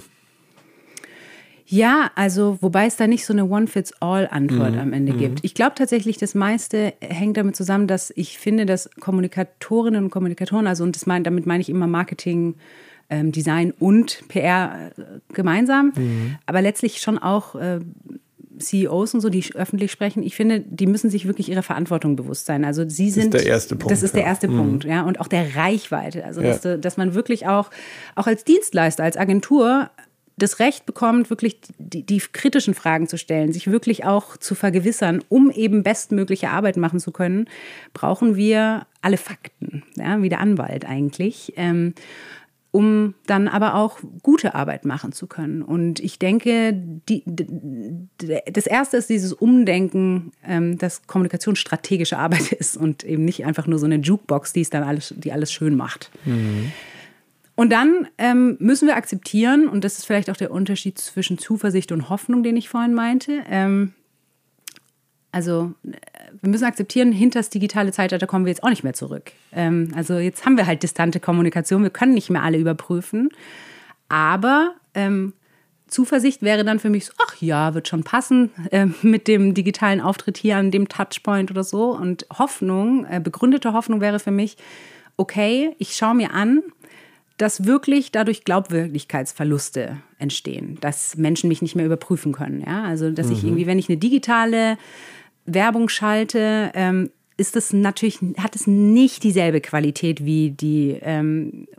Ja, also wobei es da nicht so eine One-Fits-All-Antwort Mhm. am Ende Mhm. gibt. Ich glaube tatsächlich, das meiste hängt damit zusammen, dass ich finde, dass Kommunikatorinnen und Kommunikatoren, also und das mein, damit meine ich immer Marketing, ähm, Design und P R äh, gemeinsam, mhm. aber letztlich schon auch äh, C E Os und so, die öffentlich sprechen, ich finde, die müssen sich wirklich ihrer Verantwortung bewusst sein. Also sie sind, das ist der erste Punkt. Das ist der ja. erste mhm. Punkt, ja, und auch der Reichweite. Also ja. dass, dass man wirklich auch, auch als Dienstleister, als Agentur das Recht bekommt, wirklich die, die kritischen Fragen zu stellen, sich wirklich auch zu vergewissern, um eben bestmögliche Arbeit machen zu können, brauchen wir alle Fakten, ja, wie der Anwalt eigentlich. Ähm, um dann aber auch gute Arbeit machen zu können. Und ich denke, die, die, das Erste ist dieses Umdenken, ähm, dass Kommunikation strategische Arbeit ist und eben nicht einfach nur so eine Jukebox, die es dann alles, die alles schön macht. Mhm. Und dann ähm, müssen wir akzeptieren, und das ist vielleicht auch der Unterschied zwischen Zuversicht und Hoffnung, den ich vorhin meinte, ähm, also wir müssen akzeptieren, hinter das digitale Zeitalter kommen wir jetzt auch nicht mehr zurück. Ähm, also jetzt haben wir halt distante Kommunikation, wir können nicht mehr alle überprüfen. Aber ähm, Zuversicht wäre dann für mich so, ach ja, wird schon passen äh, mit dem digitalen Auftritt hier an dem Touchpoint oder so. Und Hoffnung, äh, begründete Hoffnung wäre für mich, okay, ich schaue mir an, dass wirklich dadurch Glaubwürdigkeitsverluste entstehen, dass Menschen mich nicht mehr überprüfen können. Ja? Also dass mhm. ich irgendwie, wenn ich eine digitale Werbung schalte, ähm, ist das natürlich, hat es nicht dieselbe Qualität wie die ähm,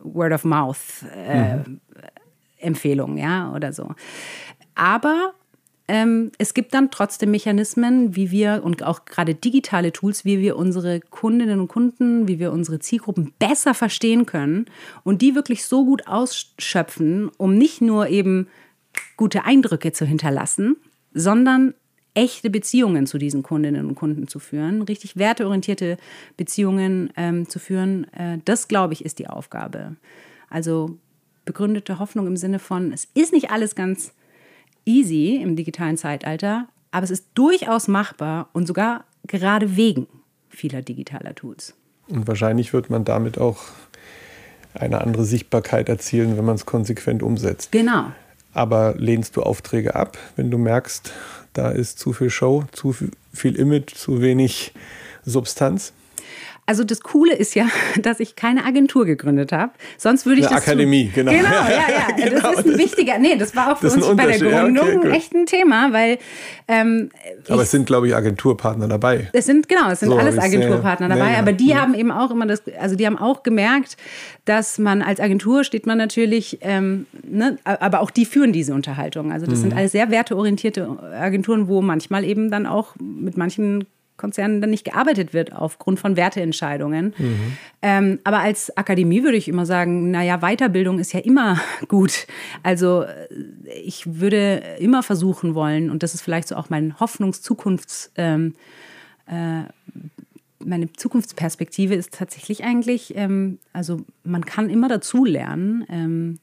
Word-of-Mouth-Empfehlung, äh, mhm. ja, oder so. Aber ähm, es gibt dann trotzdem Mechanismen, wie wir, und auch gerade digitale Tools, wie wir unsere Kundinnen und Kunden, wie wir unsere Zielgruppen besser verstehen können und die wirklich so gut ausschöpfen, um nicht nur eben gute Eindrücke zu hinterlassen, sondern echte Beziehungen zu diesen Kundinnen und Kunden zu führen, richtig werteorientierte Beziehungen ähm, zu führen, äh, das, glaube ich, ist die Aufgabe. Also begründete Hoffnung im Sinne von, es ist nicht alles ganz easy im digitalen Zeitalter, aber es ist durchaus machbar und sogar gerade wegen vieler digitaler Tools. Und wahrscheinlich wird man damit auch eine andere Sichtbarkeit erzielen, wenn man es konsequent umsetzt. Genau. Aber lehnst du Aufträge ab, wenn du merkst, da ist zu viel Show, zu viel Image, zu wenig Substanz? Also das Coole ist ja, dass ich keine Agentur gegründet habe. Sonst würde ich eine das Akademie, tun. genau. Genau, ja, ja. Genau, das ist ein wichtiger. Nee, das war auch für uns bei der Gründung ja, okay, echt ein Thema, weil. Ähm, aber ich, es sind, glaube ich, Agenturpartner dabei. Es sind genau, es sind so, alles Agenturpartner dabei. Nee, aber die ja. haben eben auch immer das, also die haben auch gemerkt, dass man als Agentur steht man natürlich, ähm, ne, aber auch die führen diese Unterhaltung. Also das mhm. sind alles sehr werteorientierte Agenturen, wo manchmal eben dann auch mit manchen Konzernen dann nicht gearbeitet wird aufgrund von Werteentscheidungen. Mhm. Ähm, aber als Akademie würde ich immer sagen, naja, Weiterbildung ist ja immer gut. Also ich würde immer versuchen wollen, und das ist vielleicht so auch mein Hoffnungs-Zukunfts- ähm, äh, meine Zukunftsperspektive ist tatsächlich eigentlich, ähm, also man kann immer dazu lernen ähm,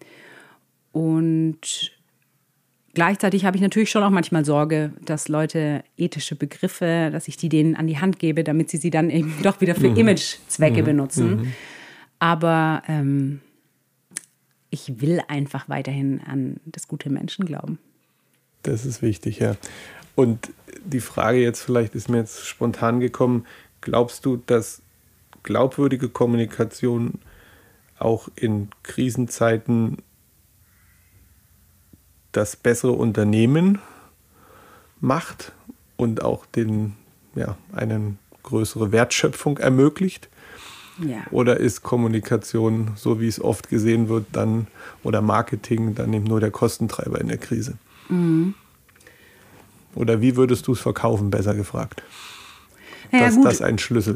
und gleichzeitig habe ich natürlich schon auch manchmal Sorge, dass Leute ethische Begriffe, dass ich die denen an die Hand gebe, damit sie sie dann eben doch wieder für mhm. Imagezwecke mhm. benutzen. Mhm. Aber ähm, ich will einfach weiterhin an das gute Menschen glauben. Das ist wichtig, ja. Und die Frage jetzt vielleicht ist mir jetzt spontan gekommen, glaubst du, dass glaubwürdige Kommunikation auch in Krisenzeiten das bessere Unternehmen macht und auch den, ja, eine größere Wertschöpfung ermöglicht? Ja. Oder ist Kommunikation, so wie es oft gesehen wird, dann oder Marketing dann eben nur der Kostentreiber in der Krise? Mhm. Oder wie würdest du es verkaufen, besser gefragt, ja, dass gut. das ein Schlüssel ist?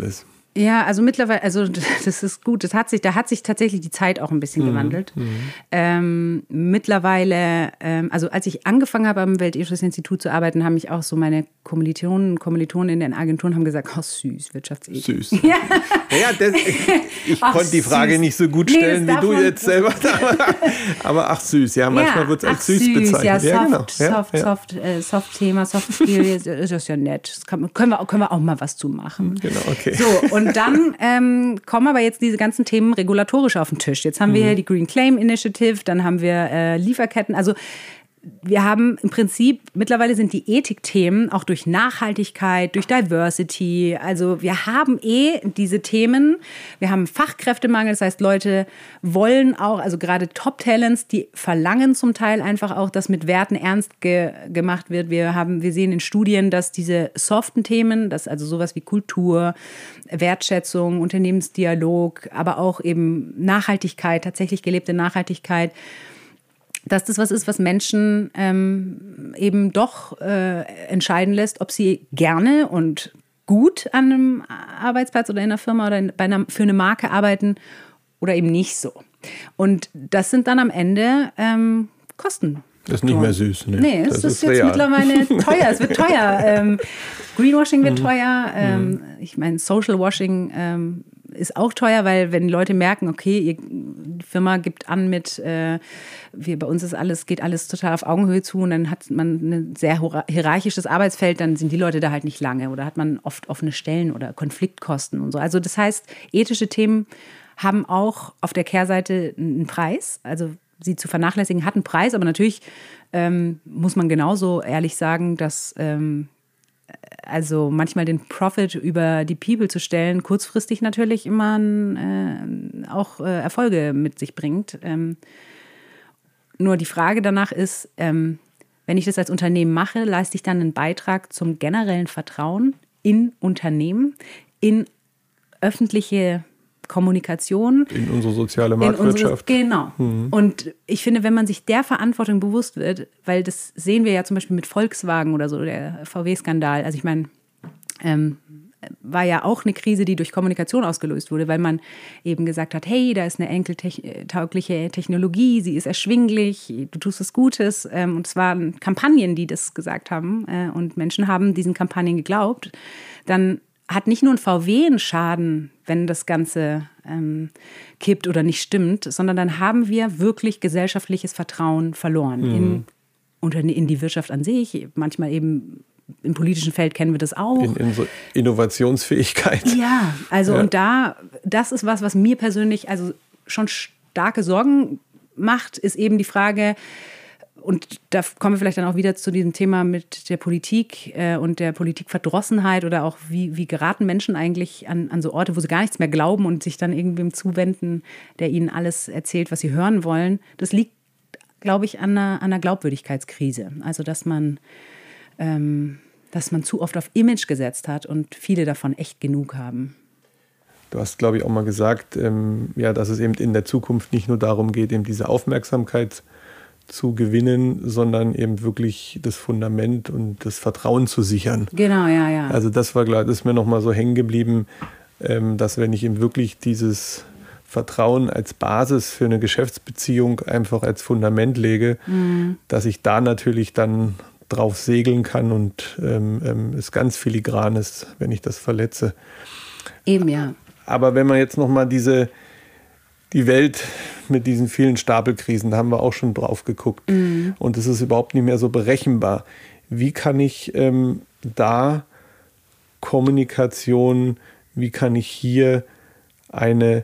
Ja, also mittlerweile, also das ist gut. Das hat sich, da hat sich tatsächlich die Zeit auch ein bisschen mhm. gewandelt. Mhm. Ähm, mittlerweile, ähm, also als ich angefangen habe am Weltethos-Institut zu arbeiten, haben mich auch so meine Kommilitonen und Kommilitonen in den Agenturen haben gesagt, oh süß, Wirtschaftsethik. Süß. Ja, ja das, ich, ich ach, konnte die Frage süß. nicht so gut stellen nee, wie du jetzt selber. Aber, aber ach süß, ja, manchmal ja, wird es als süß, süß bezeichnet. Ja, ja, soft, genau. ja, soft, ja. soft, äh, soft Thema, Soft Skill, ist das ja nett. Das kann, können, wir, können wir auch mal was zu machen. Genau, okay. So, und dann ähm, kommen aber jetzt diese ganzen Themen regulatorisch auf den Tisch. Jetzt haben wir mhm. die Green Claim Initiative, dann haben wir äh, Lieferketten. Also wir haben im Prinzip, mittlerweile sind die Ethikthemen auch durch Nachhaltigkeit, durch Diversity, also wir haben eh diese Themen, wir haben Fachkräftemangel, das heißt Leute wollen auch, also gerade Top-Talents, die verlangen zum Teil einfach auch, dass mit Werten ernst ge- gemacht wird. Wir haben, wir sehen in Studien, dass diese soften Themen, dass also sowas wie Kultur, Wertschätzung, Unternehmensdialog, aber auch eben Nachhaltigkeit, tatsächlich gelebte Nachhaltigkeit, dass das was ist, was Menschen ähm, eben doch äh, entscheiden lässt, ob sie gerne und gut an einem Arbeitsplatz oder in einer Firma oder in, bei einer, für eine Marke arbeiten oder eben nicht so. Und das sind dann am Ende ähm, Kosten. Das ist nicht mehr süß. Ne? Nee, es das ist, ist jetzt real. mittlerweile teuer. Es wird teuer. Ähm, Greenwashing wird mhm. teuer. Ähm, mhm. Ich meine, Social Washing ähm, ist auch teuer, weil wenn Leute merken, okay, ihr, die Firma gibt an mit, äh, wir, bei uns ist alles, geht alles total auf Augenhöhe zu und dann hat man ein sehr hierarchisches Arbeitsfeld, dann sind die Leute da halt nicht lange oder hat man oft offene Stellen oder Konfliktkosten und so. Also das heißt, ethische Themen haben auch auf der Kehrseite einen Preis, also sie zu vernachlässigen hat einen Preis, aber natürlich ähm, muss man genauso ehrlich sagen, dass ähm, also manchmal den Profit über die People zu stellen, kurzfristig natürlich immer äh, auch äh, Erfolge mit sich bringt. Ähm, nur die Frage danach ist, ähm, wenn ich das als Unternehmen mache, leiste ich dann einen Beitrag zum generellen Vertrauen in Unternehmen, in öffentliche Kommunikation. In unsere soziale Marktwirtschaft. Unsere, genau. Mhm. Und ich finde, wenn man sich der Verantwortung bewusst wird, weil das sehen wir ja zum Beispiel mit Volkswagen oder so, der V W-Skandal. Also ich meine, ähm, war ja auch eine Krise, die durch Kommunikation ausgelöst wurde, weil man eben gesagt hat, hey, da ist eine enkeltaugliche Technologie, sie ist erschwinglich, du tust was Gutes. Ähm, und es waren Kampagnen, die das gesagt haben. Äh, und Menschen haben diesen Kampagnen geglaubt. Dann hat nicht nur ein V W einen Schaden, wenn das Ganze ähm, kippt oder nicht stimmt, sondern dann haben wir wirklich gesellschaftliches Vertrauen verloren mhm. in, in die Wirtschaft an sich. Manchmal eben im politischen Feld kennen wir das auch. In, in so Innovationsfähigkeit. Ja, also ja. und da, das ist was, was mir persönlich also schon starke Sorgen macht, ist eben die Frage, und da kommen wir vielleicht dann auch wieder zu diesem Thema mit der Politik äh, und der Politikverdrossenheit oder auch wie, wie geraten Menschen eigentlich an, an so Orte, wo sie gar nichts mehr glauben und sich dann irgendwem zuwenden, der ihnen alles erzählt, was sie hören wollen. Das liegt, glaube ich, an einer, an einer Glaubwürdigkeitskrise. Also dass man, ähm, dass man zu oft auf Image gesetzt hat und viele davon echt genug haben. Du hast, glaube ich, auch mal gesagt, ähm, ja, dass es eben in der Zukunft nicht nur darum geht, eben diese Aufmerksamkeit zu gewinnen, sondern eben wirklich das Fundament und das Vertrauen zu sichern. Genau, ja, ja. Also das war klar, das ist mir nochmal so hängen geblieben, dass wenn ich eben wirklich dieses Vertrauen als Basis für eine Geschäftsbeziehung einfach als Fundament lege, mhm. dass ich da natürlich dann drauf segeln kann und ähm, es ganz filigran ist, wenn ich das verletze. Eben, ja. Aber wenn man jetzt nochmal diese Die Welt mit diesen vielen Stapelkrisen, da haben wir auch schon drauf geguckt. Mhm. Und es ist überhaupt nicht mehr so berechenbar. Wie kann ich ähm, da Kommunikation, wie kann ich hier eine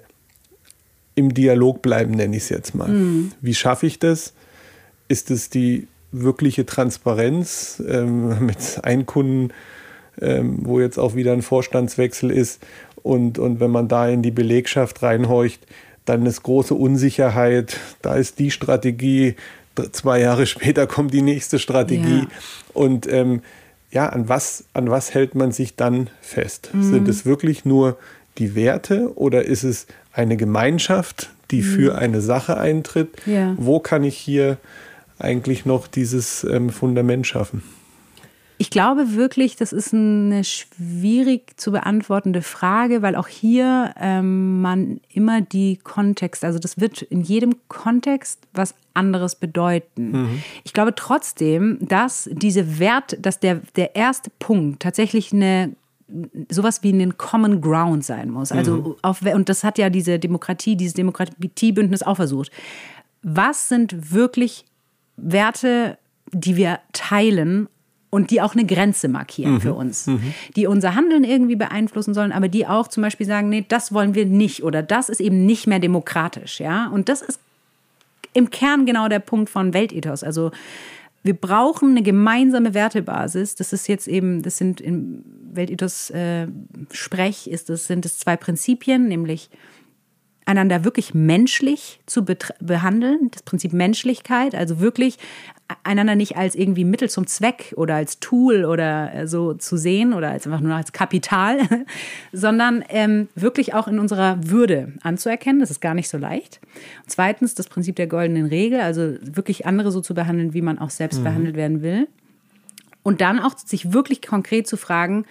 im Dialog bleiben, nenne ich es jetzt mal. Mhm. Wie schaffe ich das? Ist es die wirkliche Transparenz ähm, mit einem Kunden, ähm, wo jetzt auch wieder ein Vorstandswechsel ist und, und wenn man da in die Belegschaft reinhorcht, dann ist große Unsicherheit, da ist die Strategie, zwei Jahre später kommt die nächste Strategie. Ja. Und ähm, ja, an was, an was hält man sich dann fest? Mhm. Sind es wirklich nur die Werte oder ist es eine Gemeinschaft, die mhm. für eine Sache eintritt? Ja. Wo kann ich hier eigentlich noch dieses ähm, Fundament schaffen? Ich glaube wirklich, das ist eine schwierig zu beantwortende Frage, weil auch hier ähm, man immer die Kontext, also das wird in jedem Kontext was anderes bedeuten. Mhm. Ich glaube trotzdem, dass diese Wert, dass der, der erste Punkt tatsächlich eine sowas wie ein Common Ground sein muss. Also mhm. auf, und das hat ja diese Demokratie, dieses Demokratiebündnis auch versucht. Was sind wirklich Werte, die wir teilen und die auch eine Grenze markieren mhm. für uns, mhm. die unser Handeln irgendwie beeinflussen sollen, aber die auch zum Beispiel sagen, nee, das wollen wir nicht oder das ist eben nicht mehr demokratisch, ja. Und das ist im Kern genau der Punkt von Weltethos. Also wir brauchen eine gemeinsame Wertebasis. Das ist jetzt eben, das sind im Weltethos-Sprech, ist das, sind es zwei Prinzipien, nämlich einander wirklich menschlich zu betra- behandeln, das Prinzip Menschlichkeit, also wirklich einander nicht als irgendwie Mittel zum Zweck oder als Tool oder so zu sehen oder als einfach nur als Kapital, sondern ähm, wirklich auch in unserer Würde anzuerkennen. Das ist gar nicht so leicht. Und zweitens das Prinzip der goldenen Regel, also wirklich andere so zu behandeln, wie man auch selbst mhm. behandelt werden will. Und dann auch sich wirklich konkret zu fragen,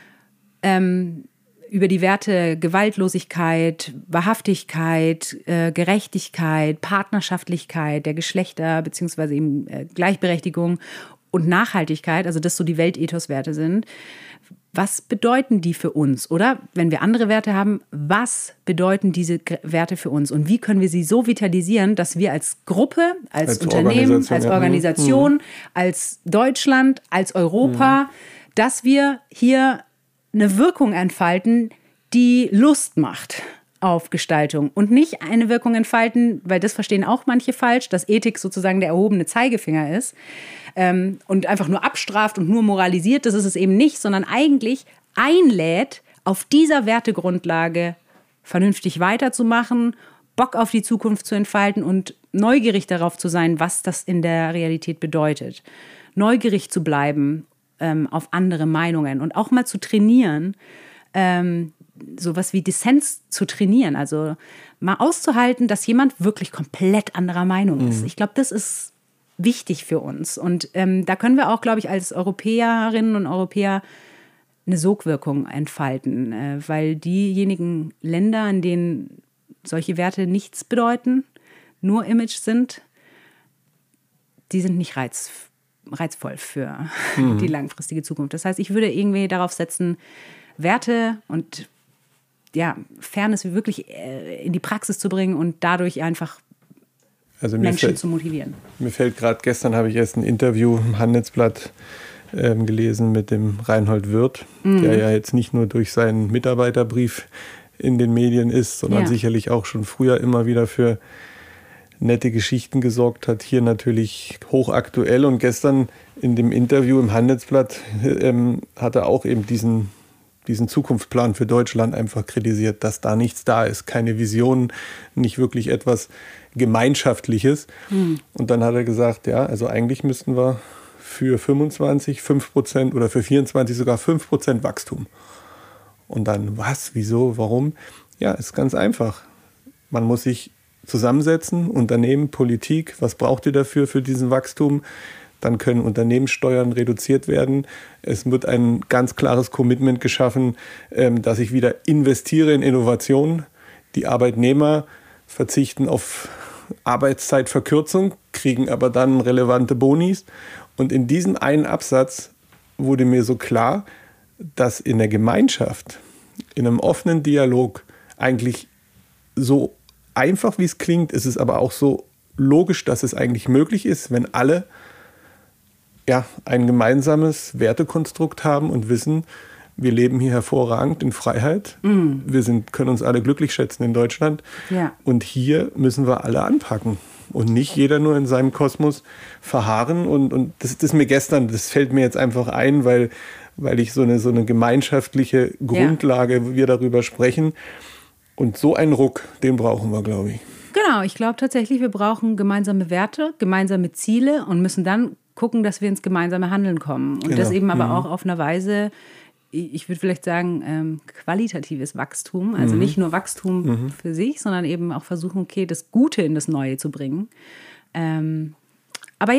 ähm, über die Werte Gewaltlosigkeit, Wahrhaftigkeit, äh, Gerechtigkeit, Partnerschaftlichkeit der Geschlechter beziehungsweise eben äh, Gleichberechtigung und Nachhaltigkeit, also das so die Weltethos-Werte sind. Was bedeuten die für uns? Oder wenn wir andere Werte haben, was bedeuten diese Werte für uns? Und wie können wir sie so vitalisieren, dass wir als Gruppe, als, als Unternehmen, Organisation, als Organisation, ja. als Deutschland, als Europa, mhm. dass wir hier eine Wirkung entfalten, die Lust macht auf Gestaltung und nicht eine Wirkung entfalten, weil das verstehen auch manche falsch, dass Ethik sozusagen der erhobene Zeigefinger ist ähm, und einfach nur abstraft und nur moralisiert. Das ist es eben nicht, sondern eigentlich einlädt, auf dieser Wertegrundlage vernünftig weiterzumachen, Bock auf die Zukunft zu entfalten und neugierig darauf zu sein, was das in der Realität bedeutet. Neugierig zu bleiben auf andere Meinungen und auch mal zu trainieren, ähm, sowas wie Dissens zu trainieren, also mal auszuhalten, dass jemand wirklich komplett anderer Meinung ist. Mhm. Ich glaube, das ist wichtig für uns und ähm, da können wir auch, glaube ich, als Europäerinnen und Europäer eine Sogwirkung entfalten, äh, weil diejenigen Länder, in denen solche Werte nichts bedeuten, nur Image sind, die sind nicht reizvoll. reizvoll für mhm. die langfristige Zukunft. Das heißt, ich würde irgendwie darauf setzen, Werte und ja, Fairness wirklich in die Praxis zu bringen und dadurch einfach also Menschen fällt, zu motivieren. Mir fällt gerade, gestern habe ich erst ein Interview im Handelsblatt ähm, gelesen mit dem Reinhold Wirth, mhm. der ja jetzt nicht nur durch seinen Mitarbeiterbrief in den Medien ist, sondern ja. sicherlich auch schon früher immer wieder für nette Geschichten gesorgt hat, hier natürlich hochaktuell. Und gestern in dem Interview im Handelsblatt ähm, hat er auch eben diesen, diesen Zukunftsplan für Deutschland einfach kritisiert, dass da nichts da ist, keine Vision, nicht wirklich etwas Gemeinschaftliches. Mhm. Und dann hat er gesagt, ja, also eigentlich müssten wir für fünfundzwanzig, fünf Prozent oder für vierundzwanzig sogar fünf Prozent Wachstum. Und dann, was, wieso, warum? Ja, ist ganz einfach. Man muss sich zusammensetzen, Unternehmen, Politik, was braucht ihr dafür für diesen Wachstum? Dann können Unternehmenssteuern reduziert werden. Es wird ein ganz klares Commitment geschaffen, dass ich wieder investiere in Innovation. Die Arbeitnehmer verzichten auf Arbeitszeitverkürzung, kriegen aber dann relevante Bonis. Und in diesem einen Absatz wurde mir so klar, dass in der Gemeinschaft, in einem offenen Dialog eigentlich so einfach wie es klingt, ist es aber auch so logisch, dass es eigentlich möglich ist, wenn alle ja, ein gemeinsames Wertekonstrukt haben und wissen, wir leben hier hervorragend in Freiheit. Mm. Wir sind, können uns alle glücklich schätzen in Deutschland. Ja. Und hier müssen wir alle anpacken. Und nicht jeder nur in seinem Kosmos verharren. Und, und das, das ist mir gestern, das fällt mir jetzt einfach ein, weil, weil ich so eine, so eine gemeinschaftliche Grundlage, ja. wir darüber sprechen. Und so einen Ruck, den brauchen wir, glaube ich. Genau, ich glaube tatsächlich, wir brauchen gemeinsame Werte, gemeinsame Ziele und müssen dann gucken, dass wir ins gemeinsame Handeln kommen. Und genau. das eben aber mhm. auch auf einer Weise, ich würde vielleicht sagen, ähm, qualitatives Wachstum. Also mhm. nicht nur Wachstum mhm. für sich, sondern eben auch versuchen, okay, das Gute in das Neue zu bringen. Ähm, aber ja,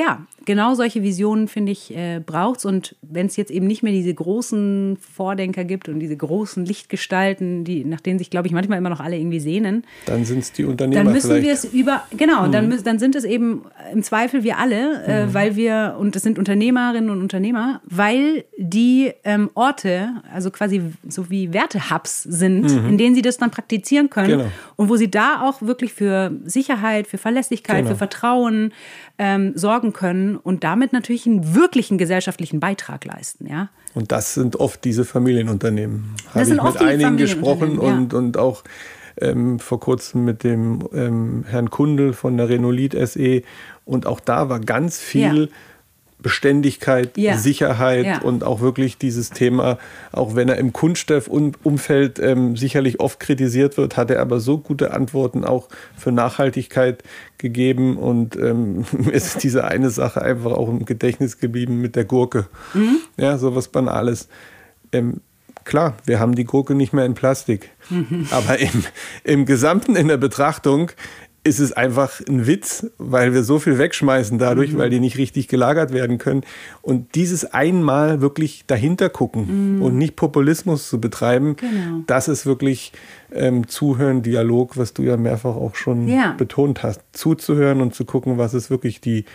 genau solche Visionen, finde ich, äh, braucht es. Und wenn es jetzt eben nicht mehr diese großen Vordenker gibt und diese großen Lichtgestalten, die, nach denen sich, glaube ich, manchmal immer noch alle irgendwie sehnen. Dann sind es die Unternehmer Dann müssen vielleicht. wir es über, genau, Mhm. dann, müssen, dann sind es eben im Zweifel wir alle, äh, Mhm. weil wir, und es sind Unternehmerinnen und Unternehmer, weil die ähm, Orte, also quasi so wie Werte-Hubs sind, Mhm. in denen sie das dann praktizieren können Genau. und wo sie da auch wirklich für Sicherheit, für Verlässlichkeit, Genau. für Vertrauen ähm, sorgen können und damit natürlich einen wirklichen gesellschaftlichen Beitrag leisten, ja. Und das sind oft diese Familienunternehmen. Habe sind ich mit oft die einigen gesprochen Familienunternehmen, und, und auch ähm, vor kurzem mit dem ähm, Herrn Kundel von der Renault S E. Und auch da war ganz viel Ja. Beständigkeit, Ja. Sicherheit Ja. und auch wirklich dieses Thema, auch wenn er im Kunststoffumfeld ähm, sicherlich oft kritisiert wird, hat er aber so gute Antworten auch für Nachhaltigkeit gegeben. Und ähm, mir ist diese eine Sache einfach auch im Gedächtnis geblieben mit der Gurke. Mhm. Ja, sowas Banales. Ähm, klar, wir haben die Gurke nicht mehr in Plastik. Mhm. Aber im, im Gesamten in der Betrachtung ist es einfach ein Witz, weil wir so viel wegschmeißen dadurch, mhm. weil die nicht richtig gelagert werden können. Und dieses einmal wirklich dahinter gucken mhm. und nicht Populismus zu betreiben, genau. das ist wirklich ähm, Zuhören, Dialog, was du ja mehrfach auch schon ja. betont hast. Zuzuhören und zu gucken, was ist wirklich die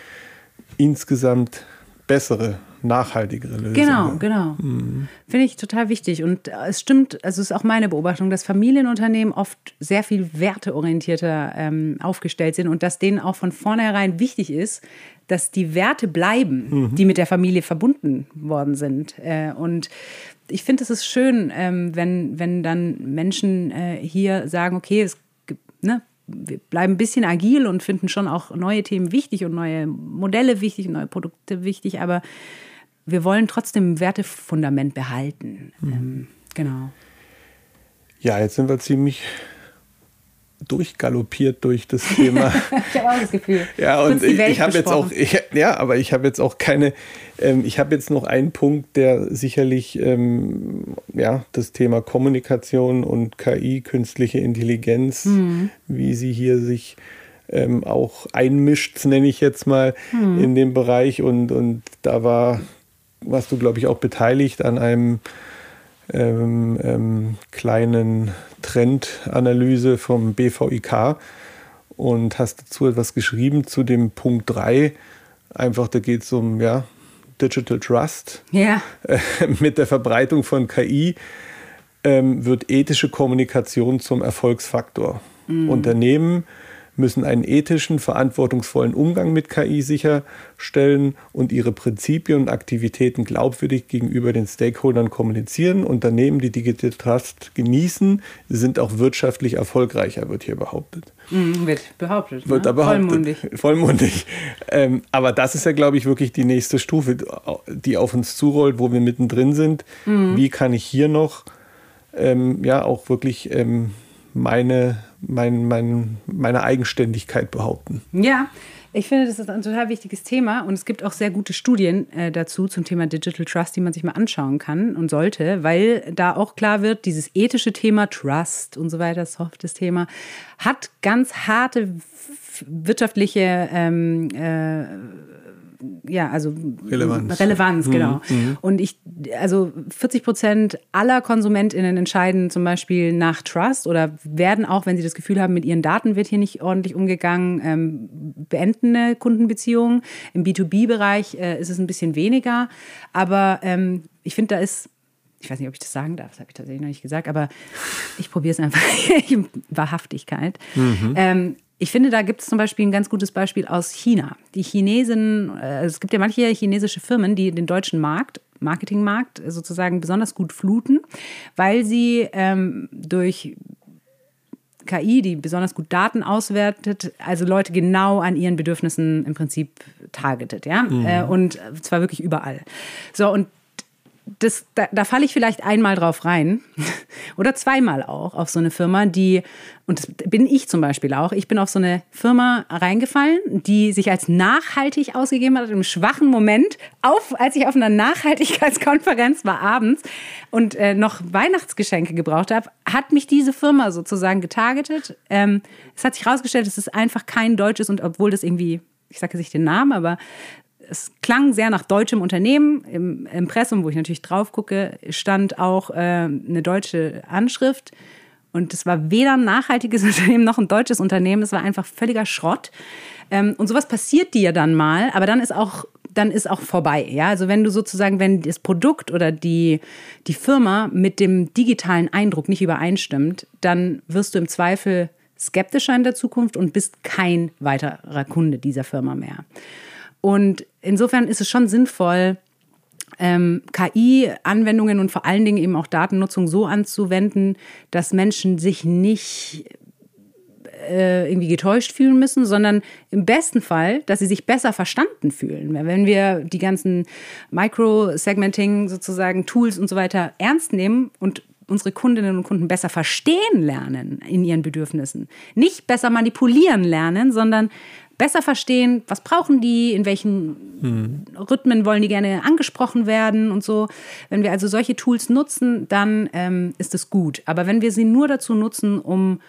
insgesamt bessere, nachhaltigere Lösung. Genau, genau. Mhm. Finde ich total wichtig. Und es stimmt, also es ist auch meine Beobachtung, dass Familienunternehmen oft sehr viel werteorientierter ähm, aufgestellt sind und dass denen auch von vornherein wichtig ist, dass die Werte bleiben, mhm. die mit der Familie verbunden worden sind. Äh, und ich finde, es ist schön, ähm, wenn, wenn dann Menschen äh, hier sagen, okay, es gibt, ne, wir bleiben ein bisschen agil und finden schon auch neue Themen wichtig und neue Modelle wichtig und neue Produkte wichtig, aber wir wollen trotzdem ein Wertefundament behalten. Mhm. Ähm, genau. Ja, jetzt sind wir ziemlich durchgaloppiert durch das Thema. Ich habe auch das Gefühl. Ja, und ich, ich habe jetzt auch, ich, ja, aber ich habe jetzt auch keine, ähm, ich habe jetzt noch einen Punkt, der sicherlich ähm, ja, das Thema Kommunikation und K I, künstliche Intelligenz, mhm. wie sie hier sich ähm, auch einmischt, nenne ich jetzt mal, mhm. in dem Bereich. Und, und da war, warst du, glaube ich, auch beteiligt an einem ähm, ähm, kleinen Trendanalyse vom B V I K und hast dazu etwas geschrieben zu dem Punkt drei. Einfach, da geht es um ja, Digital Trust. Ja. Äh, mit der Verbreitung von K I ähm, wird ethische Kommunikation zum Erfolgsfaktor. Mhm. Unternehmen müssen einen ethischen, verantwortungsvollen Umgang mit K I sicherstellen und ihre Prinzipien und Aktivitäten glaubwürdig gegenüber den Stakeholdern kommunizieren. Unternehmen, die Digital Trust genießen, sind auch wirtschaftlich erfolgreicher, wird hier behauptet. Mm, wird behauptet. Wird ne? da behauptet. Vollmundig. Vollmundig. Ähm, aber das ist ja, glaube ich, wirklich die nächste Stufe, die auf uns zurollt, wo wir mittendrin sind. Mm. Wie kann ich hier noch ähm, ja auch wirklich ähm, meine, mein, mein, meine Eigenständigkeit behaupten. Ja, ich finde, das ist ein total wichtiges Thema und es gibt auch sehr gute Studien äh, dazu zum Thema Digital Trust, die man sich mal anschauen kann und sollte, weil da auch klar wird, dieses ethische Thema Trust und so weiter, softes Thema, hat ganz harte wirtschaftliche ähm, äh, ja, also Relevanz. Relevanz, genau. Mhm. Und ich, also vierzig Prozent aller KonsumentInnen entscheiden zum Beispiel nach Trust oder werden auch, wenn sie das Gefühl haben, mit ihren Daten wird hier nicht ordentlich umgegangen, ähm, beenden eine Kundenbeziehung. Im B zwei B-Bereich äh, ist es ein bisschen weniger. Aber ähm, ich finde, da ist, ich weiß nicht, ob ich das sagen darf, das habe ich tatsächlich noch nicht gesagt, aber ich probiere es einfach. Wahrhaftigkeit. Mhm. Ähm, Ich finde, da gibt es zum Beispiel ein ganz gutes Beispiel aus China. Die Chinesen, äh, es gibt ja manche chinesische Firmen, die den deutschen Markt, Marketingmarkt sozusagen besonders gut fluten, weil sie ähm, durch K I, die besonders gut Daten auswertet, also Leute genau an ihren Bedürfnissen im Prinzip targetet, ja, mhm. äh, und zwar wirklich überall. So, und Das, da, da falle ich vielleicht einmal drauf rein oder zweimal auch auf so eine Firma, die, und das bin ich zum Beispiel auch, ich bin auf so eine Firma reingefallen, die sich als nachhaltig ausgegeben hat, im schwachen Moment, auf, als ich auf einer Nachhaltigkeitskonferenz war abends und äh, noch Weihnachtsgeschenke gebraucht habe, hat mich diese Firma sozusagen getargetet. Ähm, es hat sich herausgestellt, es ist einfach kein deutsches, und obwohl das irgendwie, ich sage jetzt nicht den Namen, aber es klang sehr nach deutschem Unternehmen. Im Impressum, wo ich natürlich drauf gucke, stand auch äh, eine deutsche Anschrift. Und es war weder ein nachhaltiges Unternehmen noch ein deutsches Unternehmen. Es war einfach völliger Schrott. Ähm, und sowas passiert dir dann mal, aber dann ist auch, dann ist auch vorbei. Ja? Also wenn du sozusagen, wenn das Produkt oder die, die Firma mit dem digitalen Eindruck nicht übereinstimmt, dann wirst du im Zweifel skeptischer in der Zukunft und bist kein weiterer Kunde dieser Firma mehr. Und insofern ist es schon sinnvoll, Ähm, K I-Anwendungen und vor allen Dingen eben auch Datennutzung so anzuwenden, dass Menschen sich nicht äh, irgendwie getäuscht fühlen müssen, sondern im besten Fall, dass sie sich besser verstanden fühlen. Wenn wir die ganzen Micro-Segmenting sozusagen Tools und so weiter ernst nehmen und unsere Kundinnen und Kunden besser verstehen lernen in ihren Bedürfnissen, nicht besser manipulieren lernen, sondern besser verstehen, was brauchen die, in welchen hm. Rhythmen wollen die gerne angesprochen werden und so. Wenn wir also solche Tools nutzen, dann ähm, ist es gut. Aber wenn wir sie nur dazu nutzen, um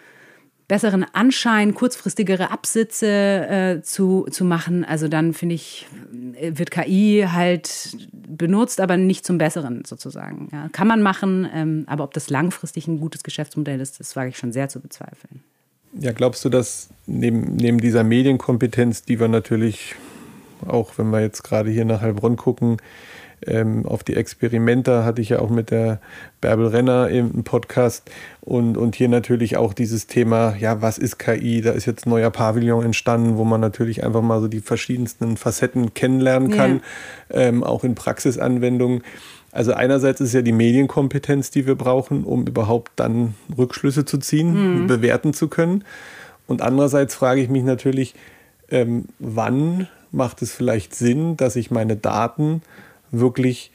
besseren Anschein, kurzfristigere Absitze äh, zu, zu machen, also dann finde ich, wird K I halt benutzt, aber nicht zum Besseren sozusagen. Ja, kann man machen, ähm, aber ob das langfristig ein gutes Geschäftsmodell ist, das wage ich schon sehr zu bezweifeln. Ja, glaubst du, dass neben, neben dieser Medienkompetenz, die wir natürlich, auch wenn wir jetzt gerade hier nach Heilbronn gucken, ähm, auf die Experimenter hatte ich ja auch mit der Bärbel Renner im Podcast und, und hier natürlich auch dieses Thema, ja, was ist K I? Da ist jetzt ein neuer Pavillon entstanden, wo man natürlich einfach mal so die verschiedensten Facetten kennenlernen kann, ja. ähm, auch in Praxisanwendungen. Also einerseits ist ja die Medienkompetenz, die wir brauchen, um überhaupt dann Rückschlüsse zu ziehen, mhm. bewerten zu können. Und andererseits frage ich mich natürlich, ähm, wann macht es vielleicht Sinn, dass ich meine Daten wirklich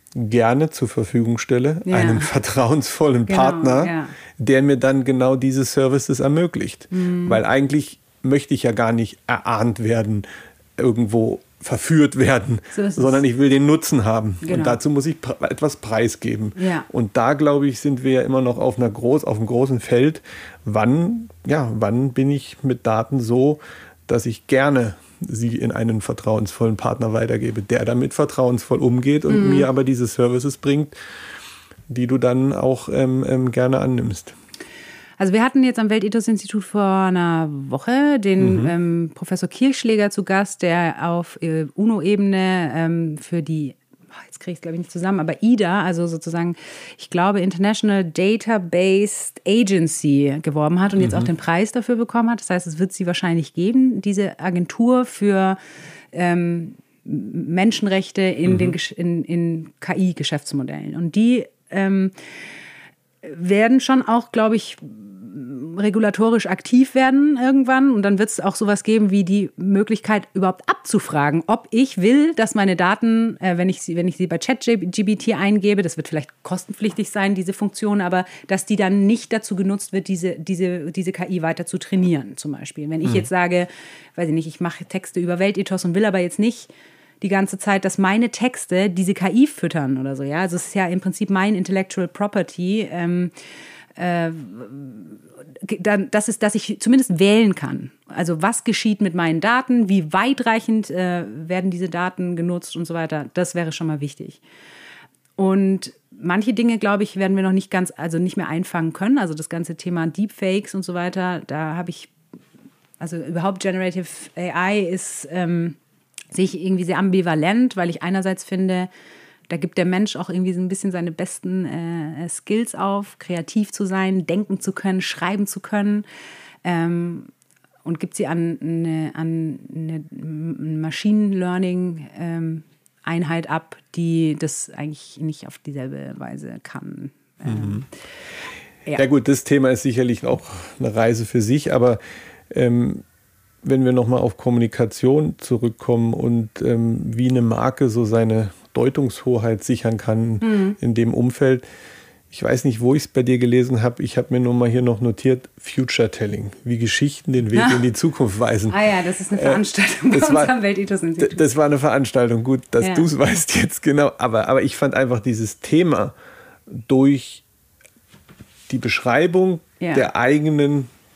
gerne zur Verfügung stelle, ja. einem vertrauensvollen genau, Partner, ja. der mir dann genau diese Services ermöglicht. Mhm. Weil eigentlich möchte ich ja gar nicht erahnt werden, irgendwo verführt werden, so sondern ich will den Nutzen haben. Genau. Und dazu muss ich pr- etwas preisgeben. Ja. Und da, glaube ich, sind wir ja immer noch auf, einer groß, auf einem großen Feld. Wann, ja, wann bin ich mit Daten so, dass ich gerne sie in einen vertrauensvollen Partner weitergebe, der damit vertrauensvoll umgeht und mhm. mir aber diese Services bringt, die du dann auch ähm, ähm, gerne annimmst. Also wir hatten jetzt am Weltethos-Institut vor einer Woche den mhm. ähm, Professor Kirchschläger zu Gast, der auf äh, UNO-Ebene ähm, für die, oh, jetzt kriege ich es glaube ich nicht zusammen, aber I D A, also sozusagen, ich glaube International Databased Agency geworben hat und mhm. jetzt auch den Preis dafür bekommen hat. Das heißt, es wird sie wahrscheinlich geben, diese Agentur für ähm, Menschenrechte in, mhm. den, in, in K I-Geschäftsmodellen. Und die ähm, werden schon auch, glaube ich, regulatorisch aktiv werden irgendwann. Und dann wird es auch sowas geben wie die Möglichkeit, überhaupt abzufragen, ob ich will, dass meine Daten, äh, wenn ich sie, wenn ich sie bei ChatGPT eingebe, das wird vielleicht kostenpflichtig sein, diese Funktion, aber dass die dann nicht dazu genutzt wird, diese, diese, diese K I weiter zu trainieren, zum Beispiel. Wenn ich mhm. jetzt sage, weiß ich nicht, ich mache Texte über Weltethos und will aber jetzt nicht die ganze Zeit, dass meine Texte diese K I füttern oder so. Ja? Also es ist ja im Prinzip mein Intellectual Property, ähm, äh, das ist, dass ich zumindest wählen kann. Also was geschieht mit meinen Daten, wie weitreichend äh, werden diese Daten genutzt und so weiter. Das wäre schon mal wichtig. Und manche Dinge, glaube ich, werden wir noch nicht ganz, also nicht mehr einfangen können. Also das ganze Thema Deepfakes und so weiter, da habe ich, also überhaupt Generative A I ist, ähm, sehe ich irgendwie sehr ambivalent, weil ich einerseits finde, da gibt der Mensch auch irgendwie so ein bisschen seine besten äh, Skills auf, kreativ zu sein, denken zu können, schreiben zu können. Ähm, und gibt sie an eine, an eine Machine Learning ähm, Einheit ab, die das eigentlich nicht auf dieselbe Weise kann. Ähm, mhm. ja. ja gut, das Thema ist sicherlich auch eine Reise für sich, aber ähm, wenn wir nochmal auf Kommunikation zurückkommen und ähm, wie eine Marke so seine Deutungshoheit sichern kann mhm. in dem Umfeld. Ich weiß nicht, wo ich es bei dir gelesen habe. Ich habe mir nur mal hier noch notiert, Future Telling, wie Geschichten den Weg ah. in die Zukunft weisen. Ah ja, das ist eine Veranstaltung äh, bei unserem Weltethos-Institut. Das war eine Veranstaltung, gut, dass ja. du es weißt jetzt genau. Aber, aber ich fand einfach dieses Thema durch die Beschreibung ja. der eigenen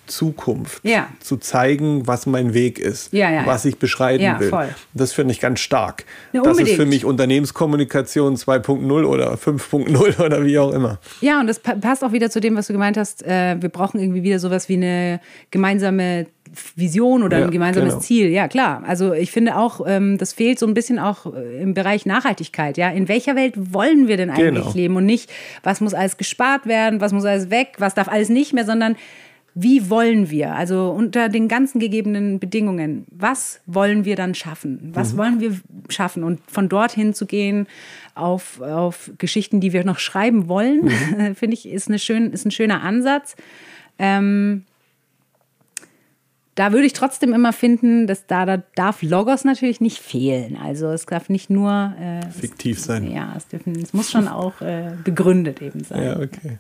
Zukunft, ja. zu zeigen, was mein Weg ist, ja, ja, was ich beschreiten ja, will. Voll. Das finde ich ganz stark. Ja, das ist für mich Unternehmenskommunikation zwei Punkt null oder fünf Punkt null oder wie auch immer. Ja, und das passt auch wieder zu dem, was du gemeint hast. Äh, wir brauchen irgendwie wieder sowas wie eine gemeinsame Vision oder ja, ein gemeinsames genau. Ziel. Ja, klar. Also ich finde auch, ähm, das fehlt so ein bisschen auch im Bereich Nachhaltigkeit. Ja, in welcher Welt wollen wir denn eigentlich genau. leben? Und nicht, was muss alles gespart werden, was muss alles weg, was darf alles nicht mehr, sondern wie wollen wir, also unter den ganzen gegebenen Bedingungen, was wollen wir dann schaffen? Was mhm. wollen wir schaffen? Und von dorthin zu gehen auf, auf Geschichten, die wir noch schreiben wollen, mhm. finde ich, ist, eine schön, ist ein schöner Ansatz. Ähm, da würde ich trotzdem immer finden, dass da, da darf Logos natürlich nicht fehlen. Also es darf nicht nur äh, fiktiv es, sein. Ja, es, dürfen, es muss schon auch äh, begründet eben sein. Ja, okay.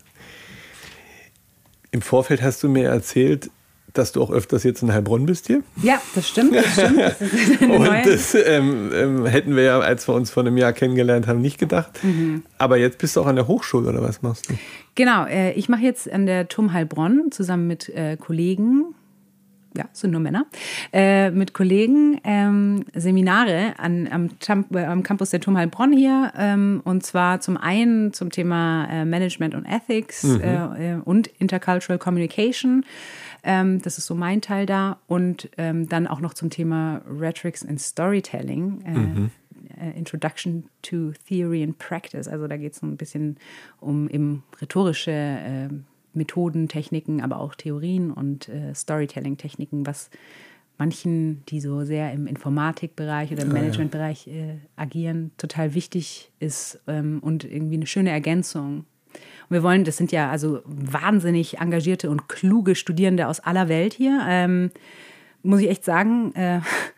Im Vorfeld hast du mir erzählt, dass du auch öfters jetzt in Heilbronn bist hier. Ja, das stimmt. Das stimmt. Das ist Und das ähm, ähm, hätten wir ja, als wir uns vor einem Jahr kennengelernt haben, nicht gedacht. Mhm. Aber jetzt bist du auch an der Hochschule, oder was machst du? Genau, äh, ich mache jetzt an der T U M Heilbronn zusammen mit äh, Kollegen, ja, es sind nur Männer, äh, mit Kollegen ähm, Seminare an, am, am Campus der T U M Heilbronn hier. Ähm, und zwar zum einen zum Thema äh, Management und Ethics mhm. äh, und Intercultural Communication. Ähm, das ist so mein Teil da. Und ähm, dann auch noch zum Thema Rhetorics and Storytelling. Äh, mhm. äh, Introduction to Theory and Practice. Also da geht es so ein bisschen um eben rhetorische äh, Methoden, Techniken, aber auch Theorien und äh, Storytelling-Techniken, was manchen, die so sehr im Informatikbereich oder im ah, Managementbereich äh, agieren, total wichtig ist ähm, und irgendwie eine schöne Ergänzung. Und wir wollen, das sind ja also wahnsinnig engagierte und kluge Studierende aus aller Welt hier. Ähm, muss ich echt sagen, äh,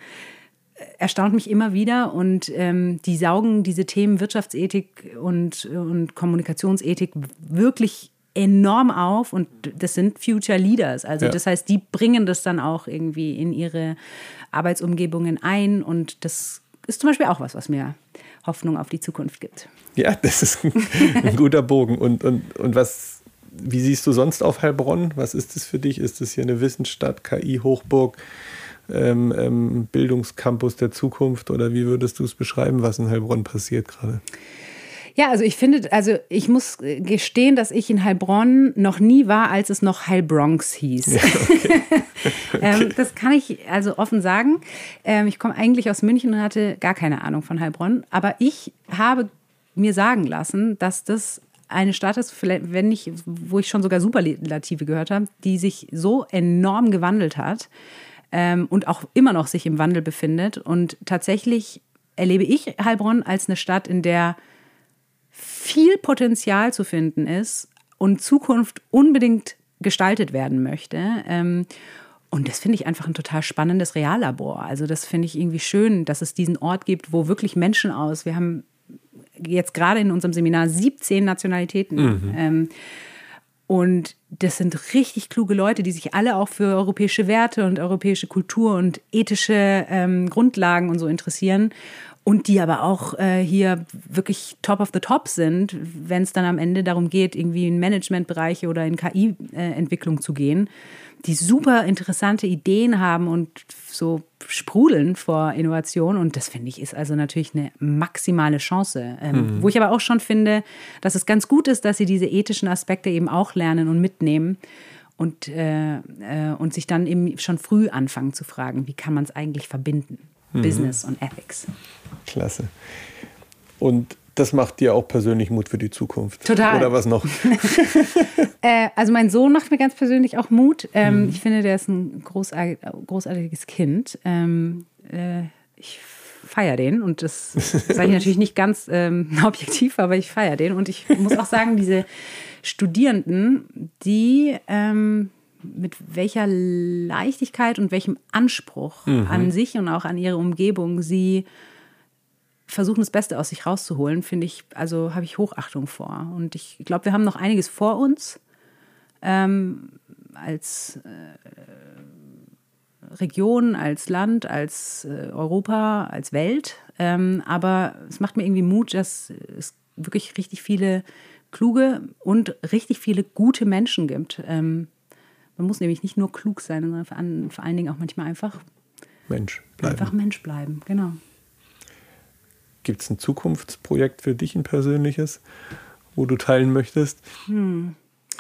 erstaunt mich immer wieder und ähm, die saugen diese Themen Wirtschaftsethik und, und Kommunikationsethik wirklich enorm auf und das sind Future Leaders. Also ja. das heißt, die bringen das dann auch irgendwie in ihre Arbeitsumgebungen ein und das ist zum Beispiel auch was, was mir Hoffnung auf die Zukunft gibt. Ja, das ist ein, ein guter Bogen. Und, und, und was, wie siehst du sonst auf Heilbronn? Was ist das für dich? Ist das hier eine Wissensstadt, K I-Hochburg, ähm, ähm, Bildungscampus der Zukunft oder wie würdest du es beschreiben, was in Heilbronn passiert gerade? Ja, also ich finde, also ich muss gestehen, dass ich in Heilbronn noch nie war, als es noch Heilbronx hieß. Ja, okay. Okay. ähm, das kann ich also offen sagen. Ähm, ich komme eigentlich aus München und hatte gar keine Ahnung von Heilbronn. Aber ich habe mir sagen lassen, dass das eine Stadt ist, wenn nicht, wo ich schon sogar Superlative gehört habe, die sich so enorm gewandelt hat ähm, und auch immer noch sich im Wandel befindet. Und tatsächlich erlebe ich Heilbronn als eine Stadt, in der viel Potenzial zu finden ist und Zukunft unbedingt gestaltet werden möchte. Und das finde ich einfach ein total spannendes Reallabor. Also das finde ich irgendwie schön, dass es diesen Ort gibt, wo wirklich Menschen aus, wir haben jetzt gerade in unserem Seminar siebzehn Nationalitäten. Mhm. Und das sind richtig kluge Leute, die sich alle auch für europäische Werte und europäische Kultur und ethische Grundlagen und so interessieren. Und die aber auch äh, hier wirklich top of the top sind, wenn es dann am Ende darum geht, irgendwie in Managementbereiche oder in K I-Entwicklung zu gehen, die super interessante Ideen haben und so sprudeln vor Innovation. Und das, finde ich, ist also natürlich eine maximale Chance. Ähm, mhm. Wo ich aber auch schon finde, dass es ganz gut ist, dass sie diese ethischen Aspekte eben auch lernen und mitnehmen. Und, äh, äh, und sich dann eben schon früh anfangen zu fragen, wie kann man es eigentlich verbinden? Mhm. Business und Ethics. Klasse. Und das macht dir auch persönlich Mut für die Zukunft? Total. Oder was noch? äh, also mein Sohn macht mir ganz persönlich auch Mut. Ähm, mhm. Ich finde, der ist ein großartig, großartiges Kind. Ähm, äh, ich feiere den und das sage ich natürlich nicht ganz ähm, objektiv, aber ich feiere den. Und ich muss auch sagen, diese Studierenden, die ähm, mit welcher Leichtigkeit und welchem Anspruch mhm. an sich und auch an ihre Umgebung sie versuchen, das Beste aus sich rauszuholen, finde ich, also habe ich Hochachtung vor. Und ich glaube, wir haben noch einiges vor uns ähm, als äh, Region, als Land, als äh, Europa, als Welt. Ähm, aber es macht mir irgendwie Mut, dass es wirklich richtig viele kluge und richtig viele gute Menschen gibt, ähm, Man muss nämlich nicht nur klug sein, sondern vor, an, vor allen Dingen auch manchmal einfach Mensch bleiben. Einfach Mensch bleiben, genau. Gibt es ein Zukunftsprojekt für dich, ein persönliches, wo du teilen möchtest? Hm.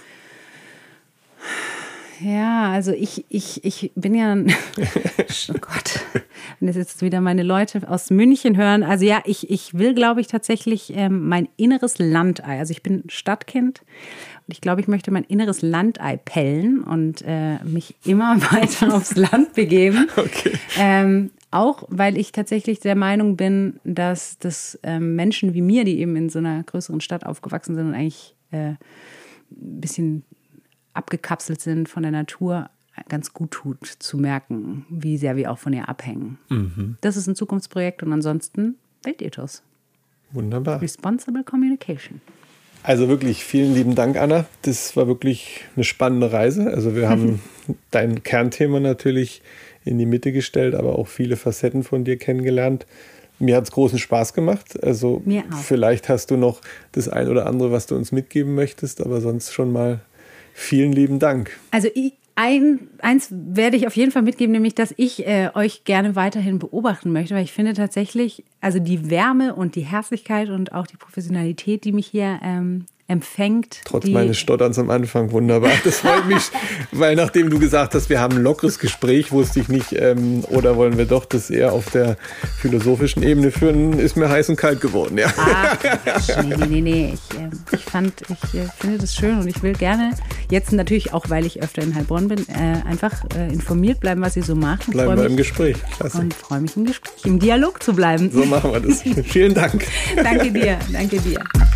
Ja, also ich, ich, ich bin ja, oh Gott, wenn das jetzt wieder meine Leute aus München hören, also ja, ich, ich will, glaube ich, tatsächlich ähm, mein inneres Landei, also ich bin Stadtkind und ich glaube, ich möchte mein inneres Landei pellen und äh, mich immer weiter aufs Land begeben. Okay. Ähm, auch, weil ich tatsächlich der Meinung bin, dass das ähm, Menschen wie mir, die eben in so einer größeren Stadt aufgewachsen sind und eigentlich äh, ein bisschen abgekapselt sind von der Natur, ganz gut tut, zu merken, wie sehr wir auch von ihr abhängen. Mhm. Das ist ein Zukunftsprojekt und ansonsten Weltethos. Wunderbar. Responsible Communication. Also wirklich vielen lieben Dank, Anna. Das war wirklich eine spannende Reise. Also wir haben dein Kernthema natürlich in die Mitte gestellt, aber auch viele Facetten von dir kennengelernt. Mir hat es großen Spaß gemacht. Also Mir auch. Vielleicht hast du noch das ein oder andere, was du uns mitgeben möchtest, aber sonst schon mal vielen lieben Dank. Also ich, ein, eins werde ich auf jeden Fall mitgeben, nämlich, dass ich äh, euch gerne weiterhin beobachten möchte, weil ich finde tatsächlich, also die Wärme und die Herzlichkeit und auch die Professionalität, die mich hier ähm, empfängt. Trotz die, meines Stotterns am Anfang, wunderbar. Das freut mich, weil nachdem du gesagt hast, wir haben ein lockeres Gespräch, wusste ich nicht, ähm, oder wollen wir doch das eher auf der philosophischen Ebene führen, ist mir heiß und kalt geworden. Ja. Ach, nee, nee, nee, nee. Ich, äh, ich, fand, ich äh, finde das schön und ich will gerne, jetzt natürlich auch, weil ich öfter in Heilbronn bin, äh, einfach äh, informiert bleiben, was ihr so macht. Bleiben wir im Gespräch. Klasse. Und freue mich im Gespräch, im Dialog zu bleiben. So machen wir das. Vielen Dank. Danke dir, danke dir.